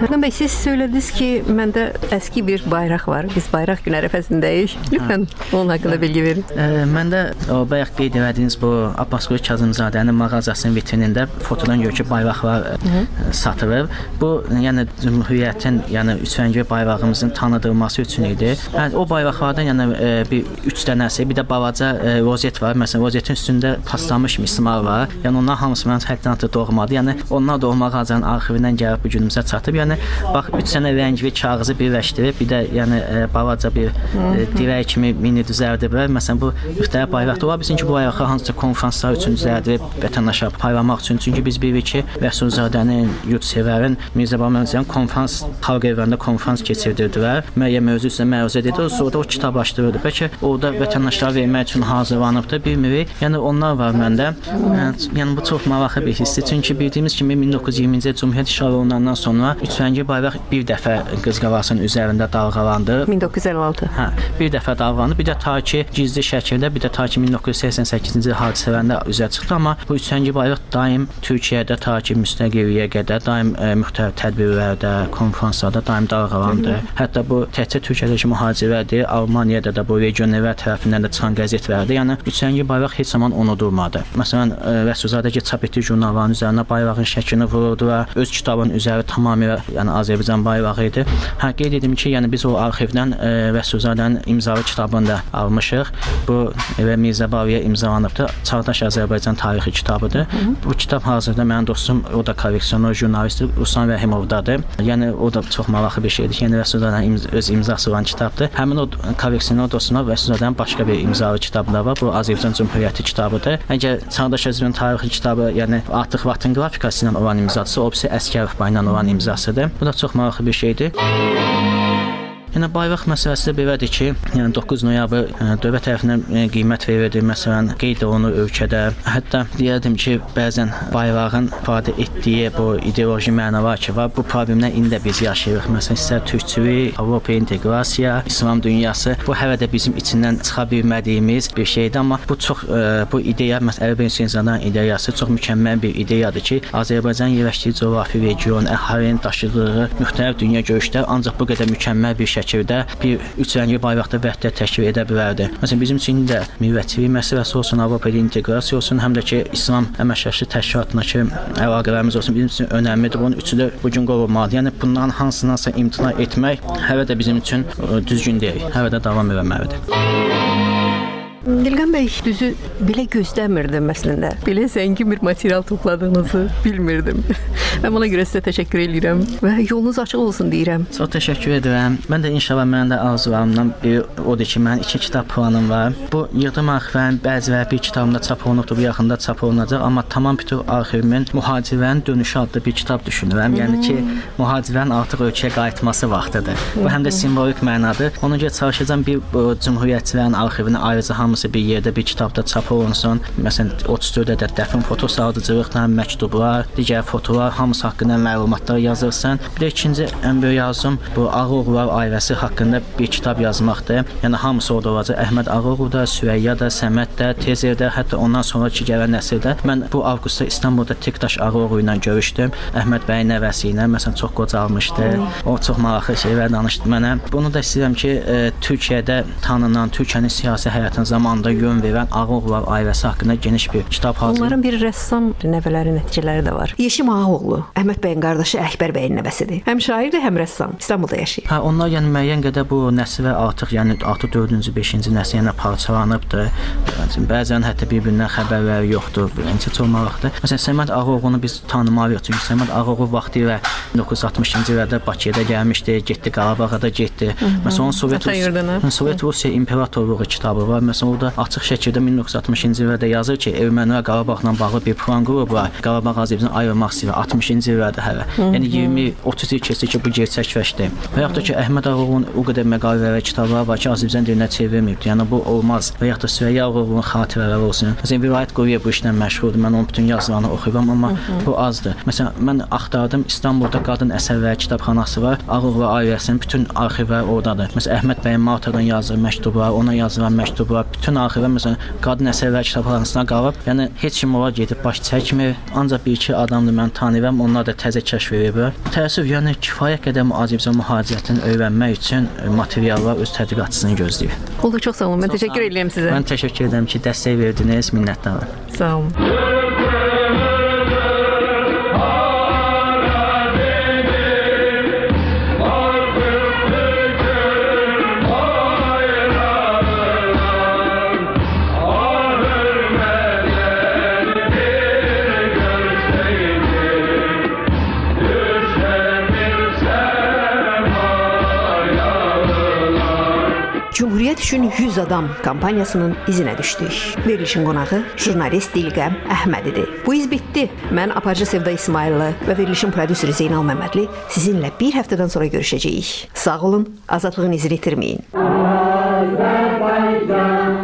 T: Fərqan bəy, siz söylədiniz ki, məndə əski bir bayraq var. Biz bayraq günü ərəfəsindəyik. Lütfən onun haqqında bilgi verin.
R: Məndə o bayaq qeyd etdiyiniz bu Abbasqulu Kazımzadənin mağazasının vitrinində fotodan görür ki, bayraqlar satılır. Bu, yəni Cümhuriyyətin, yəni üçrəngli bayrağımızın tanıdılması üçün idi. O bayraqlardan yəni bir 3 dənəsi, bir də balaca rozet var. Məsələn, rozetin üstündə paslanmış mismar var. Yəni onlar hamısı mənim həddən artıq doğmadır. Yəni onlar doğma ağacının arxivindən gəlib bu günümüzə çatıb. Yəni bax 3 dənə rəngli kağızı birləşdirib, bir də yəni balaca bir dirək kimi mini düzəldiblər. Məsələn, bu müxtəlif bayraqlar var. Bizimki bu bayraqlar hansısa konfranslar üçün düzəldilib vətəndaşa paylamaq üçün. Çünki biz bilirik ki, Rəsulzadənin, Yurdsevərin, Mirzə Bamyanın konfrans xalq evlərində konfrans keçirdirdilər. Müəyyən mövzu üstə məruzə edirdi. Sonra o kitablaşdırıldı. Bəlkə orada vətəndaşlara vermək üçün hazırlanıbdı, bilmirik. Yəni onlar var məndə. Yəni bu çox maraqlı bir hissdir. Çünki bildiyimiz kimi 1920-ci il Cümhuriyyət işğalı olunandan sonra üçrəngli bayraq bir dəfə Qızqalasının üzərində dalğalandı.
T: 1956.
R: Hə, bir dəfə dalğalandı. Bir də ta ki gizli şəkildə, bir də ta ki 1988-ci il hadisələrində üzə çıxdı. Amma bu üçrəngli bayraq daim Türkiyədə ta ki müstəqilliyə qədər daim müxtəlif tədbirlərdə, konfranslarda daim dalğalandı. Hətta bu təkcə Türkiyədəki mühacirlərdir, Almaniyada da bu regionlər tərəfindən də çıxan qəzetlərdir. Yəni üçrəngli bayraq heç zaman unudulmadı. Məsələn, Rəsulzadə çap etdiyi jurnalların üzərinə bayrağın şəklini vurdular. Öz kitabının üzəri tamamilə yəni Azərbaycan bayrağı idi. Qeyd edim ki, yəni biz o arxivdən Rəsulzadənin imzalı kitabını da almışıq. Bu və Mirzə Baviyə imzalanıbdı. Çağdaş Azərbaycan tarixi kitabıdır. Bu kitab hazırda mənim dostum, o da kolleksiyoner jurnalistdir, Ruslan Rəhimovdadır. Yəni o da çox maraqlı bir şeydir. Yəni Rəsulzadənin öz imzası olan kitabdır. Həmin o kolleksiyoner dostuma Rəsulzadənin başqa bir imzalı kitabı da var. Bu Azərbaycan Cümhuriyyəti kitabıdır. Əgər Çağdaş Azərbaycan tarixi kitabı, yəni artıq Vatın qrafikası ilə olan imzası, o birisi Əsgərov ilə olan imzasıdır. Bu da çox maraqlı bir şeydir. Yəni bayraq məsələsi də belədir ki, yəni 9 noyabr dövlət tərəfindən qiymət verildi. Məsələn, qeyd olunur ölkədə. Hətta deyərdim ki, bəzən bayrağın ifadə etdiyi bu ideoloji məna var ki, bu problemdən indi də biz yaşayırıq. Məsələn, istər türkçülük, Avropa inteqrasiya, İslam dünyası, bu hələ də bizim içindən çıxa bilmədiyimiz bir şeydir. Amma bu çox bu ideya, məsələn, Əlibey Hüseynzadənin ideyası çox mükəmməl bir ideyadır ki, Azərbaycan yerləşdiyi coğrafi region, əhalinin daşıdığı müxtəlif dünya görüşlər ancaq bu qədər mükəmməl bir şəkildə bir üçrəngli bayraqda vəhdət təşkil edə bilərdi. Məsələn, bizim üçün də millətçilik məsələsi olsun, Avropa inteqrasiya olsun, həm də ki, İslam əməkdaşlıq təşkilatındakı əlaqələrimiz olsun, bizim üçün önəmlidir. Bunun üçü də bu gün qorunmalıdır. Yəni bunların hansındansa imtina etmək hələ də bizim üçün düzgün deyil. Hələ də davam etməlidir.
T: Dilqan bəy, düzü belə gözləmirdim əslində. Belə zəngin bir material topladığınızı bilmirdim. Mən ona görə sizə təşəkkür edirəm və yolunuz açıq olsun deyirəm.
R: Çox təşəkkür edirəm. Mən də inşallah mənim də arzularımdan biri odur ki, mənim 2 kitab planım var. Bu yığdım arxivlərin bəziləri bir kitabımda çap olunubdur, bu yaxında çap olunacaq, amma tamam bütün arxivimin mühacirlərin dönüşü adlı bir kitab düşünürəm. Yəni ki, mühacirlərin artıq ölkəyə qayıtması vaxtıdır. Bu həm də simvolik mənadır. Ona görə çalışacağam bir cümhuriyyətçilərin arxivini ayrıca hamısı bir yerdə bir kitabda çap olunsun. Məsələn, 34 ədəd dəfn fotosu, ardıcılıqla məktublar, digər fotolar, hamısı haqqında məlumatlar yazılsın. Bir də ikinci ən böyük arzum bu Ağaoğullar ailəsi haqqında bir kitab yazmaqdır. Yəni hamısı orada olacaq. Əhməd Ağaoğlu da, Sürəyya da, Səməd də, Tezer də, hətta ondan sonraki gələn nəsildə. Mən bu avqustda İstanbulda Tektaş Ağaoğlu ilə görüşdüm. Əhməd bəyin nəvəsi ilə, məsələn, çox qocalmışdı. O çox maraqlı şeylər danışdı mənə. Bunu da istəyirəm ki, Türkiyədə tanınan, Türkiyənin siyasi həyatının zamanında yön verən Ağaoğullar ailəsi haqqında geniş bir kitab hazırlayıb.
T: Onların bir rəssam nəvələri, nəticələri də var.
C: Yeşim Ağaoğlu, Əhməd bəyin qardaşı Əkbər bəyin nəvəsidir. Həm şairdir, həm rəssam. İstanbulda yaşayır.
R: Hə, onlar yəni müəyyən qədər bu nəslə artıq, yəni artıq 4-cü, 5-ci nəsil yəni parçalanıbdı. Bəzən hətta bir-birindən xəbərləri yoxdur. Beləncə çox maraqlıdır. Məsələn, Səməd Ağaoğlunu biz tanımalıyıq. Çünki Səməd Ağaoğlu vaxtilə 1960-cı illərdə Bakıya gəlmişdi, getdi Qarabağa da getdi. Məsələn, onun Sovet Rusiya imperatorluğu kitabı var. Məsələn, orada açıq şəkildə 1960-cı illərdə yazır ki, Ermənilər Qarabağla bağlı bir plan qurublar. Qarabağ Azərbaycanı ayırmaq istəyir 60-cı illərdə hələ. Yəni 20-30 il keçdi ki, bu gerçəkləşdi. Və yaxud da ki, Əhməd Ağaoğlunun o qədər məqalələri, kitabları var ki, Azərbaycan dilinə çevrilməyibdi. Yəni bu olmaz. Və yaxud da Sürəyya Ağaoğlunun xatirələri olsun. Məsələn, Vilayət Quruyev bu işlə məşğuldur. Mən onun bütün yazılarını oxuyuram, amma bu azdır. Məsələn, mən axtardım, İstanbulda qadın əsərləri kitabxanası var. Ağaoğullar ailəsinin bütün arxivləri oradadır. Məsələn, Əhməd bəyin Maltadan yazdığı məktublar, ona yazılan məktublar, bütün arxivlər məsələn qadın əsərləri kitabxanasına qalıb. Yəni heç kim ora gedib baş çəkmir. Ancaq bir-iki adamdır mən tanıyıram. düşünürəm onlar da təzə kəşf ediblər. Təəssüf, yəni kifayət qədər Azərbaycan mühacirətini öyrənmək üçün materiallar öz tədqiqatçısını gözləyir.
T: Oldu, çox sağ olun. Mən təşəkkür edirəm sizə.
R: Mən təşəkkür edirəm ki, dəstək verdiniz, minnətdaram.
T: Sağ olun.
C: Cümhuriyyət üçün 100 adam kampaniyasının izinə düşdük. Verilişin qonağı jurnalist Dilqəm Əhməd idi. Bu iz bitdi. Mən aparıcı Sevda İsmayıllı və verilişin prodüseri Zeynal Məmmədli sizinlə bir həftədən sonra görüşəcəyik. Sağ olun, azadlığın izini itirməyin. Azərbaycan,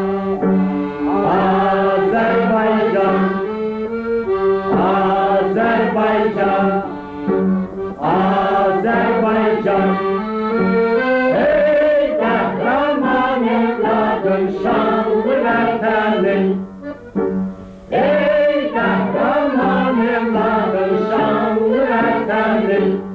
C: Azərbaycan, Azərbaycan, Azərbaycan. Şanlı vətənin, ey qəhrəman evladım, şanlı vətənin.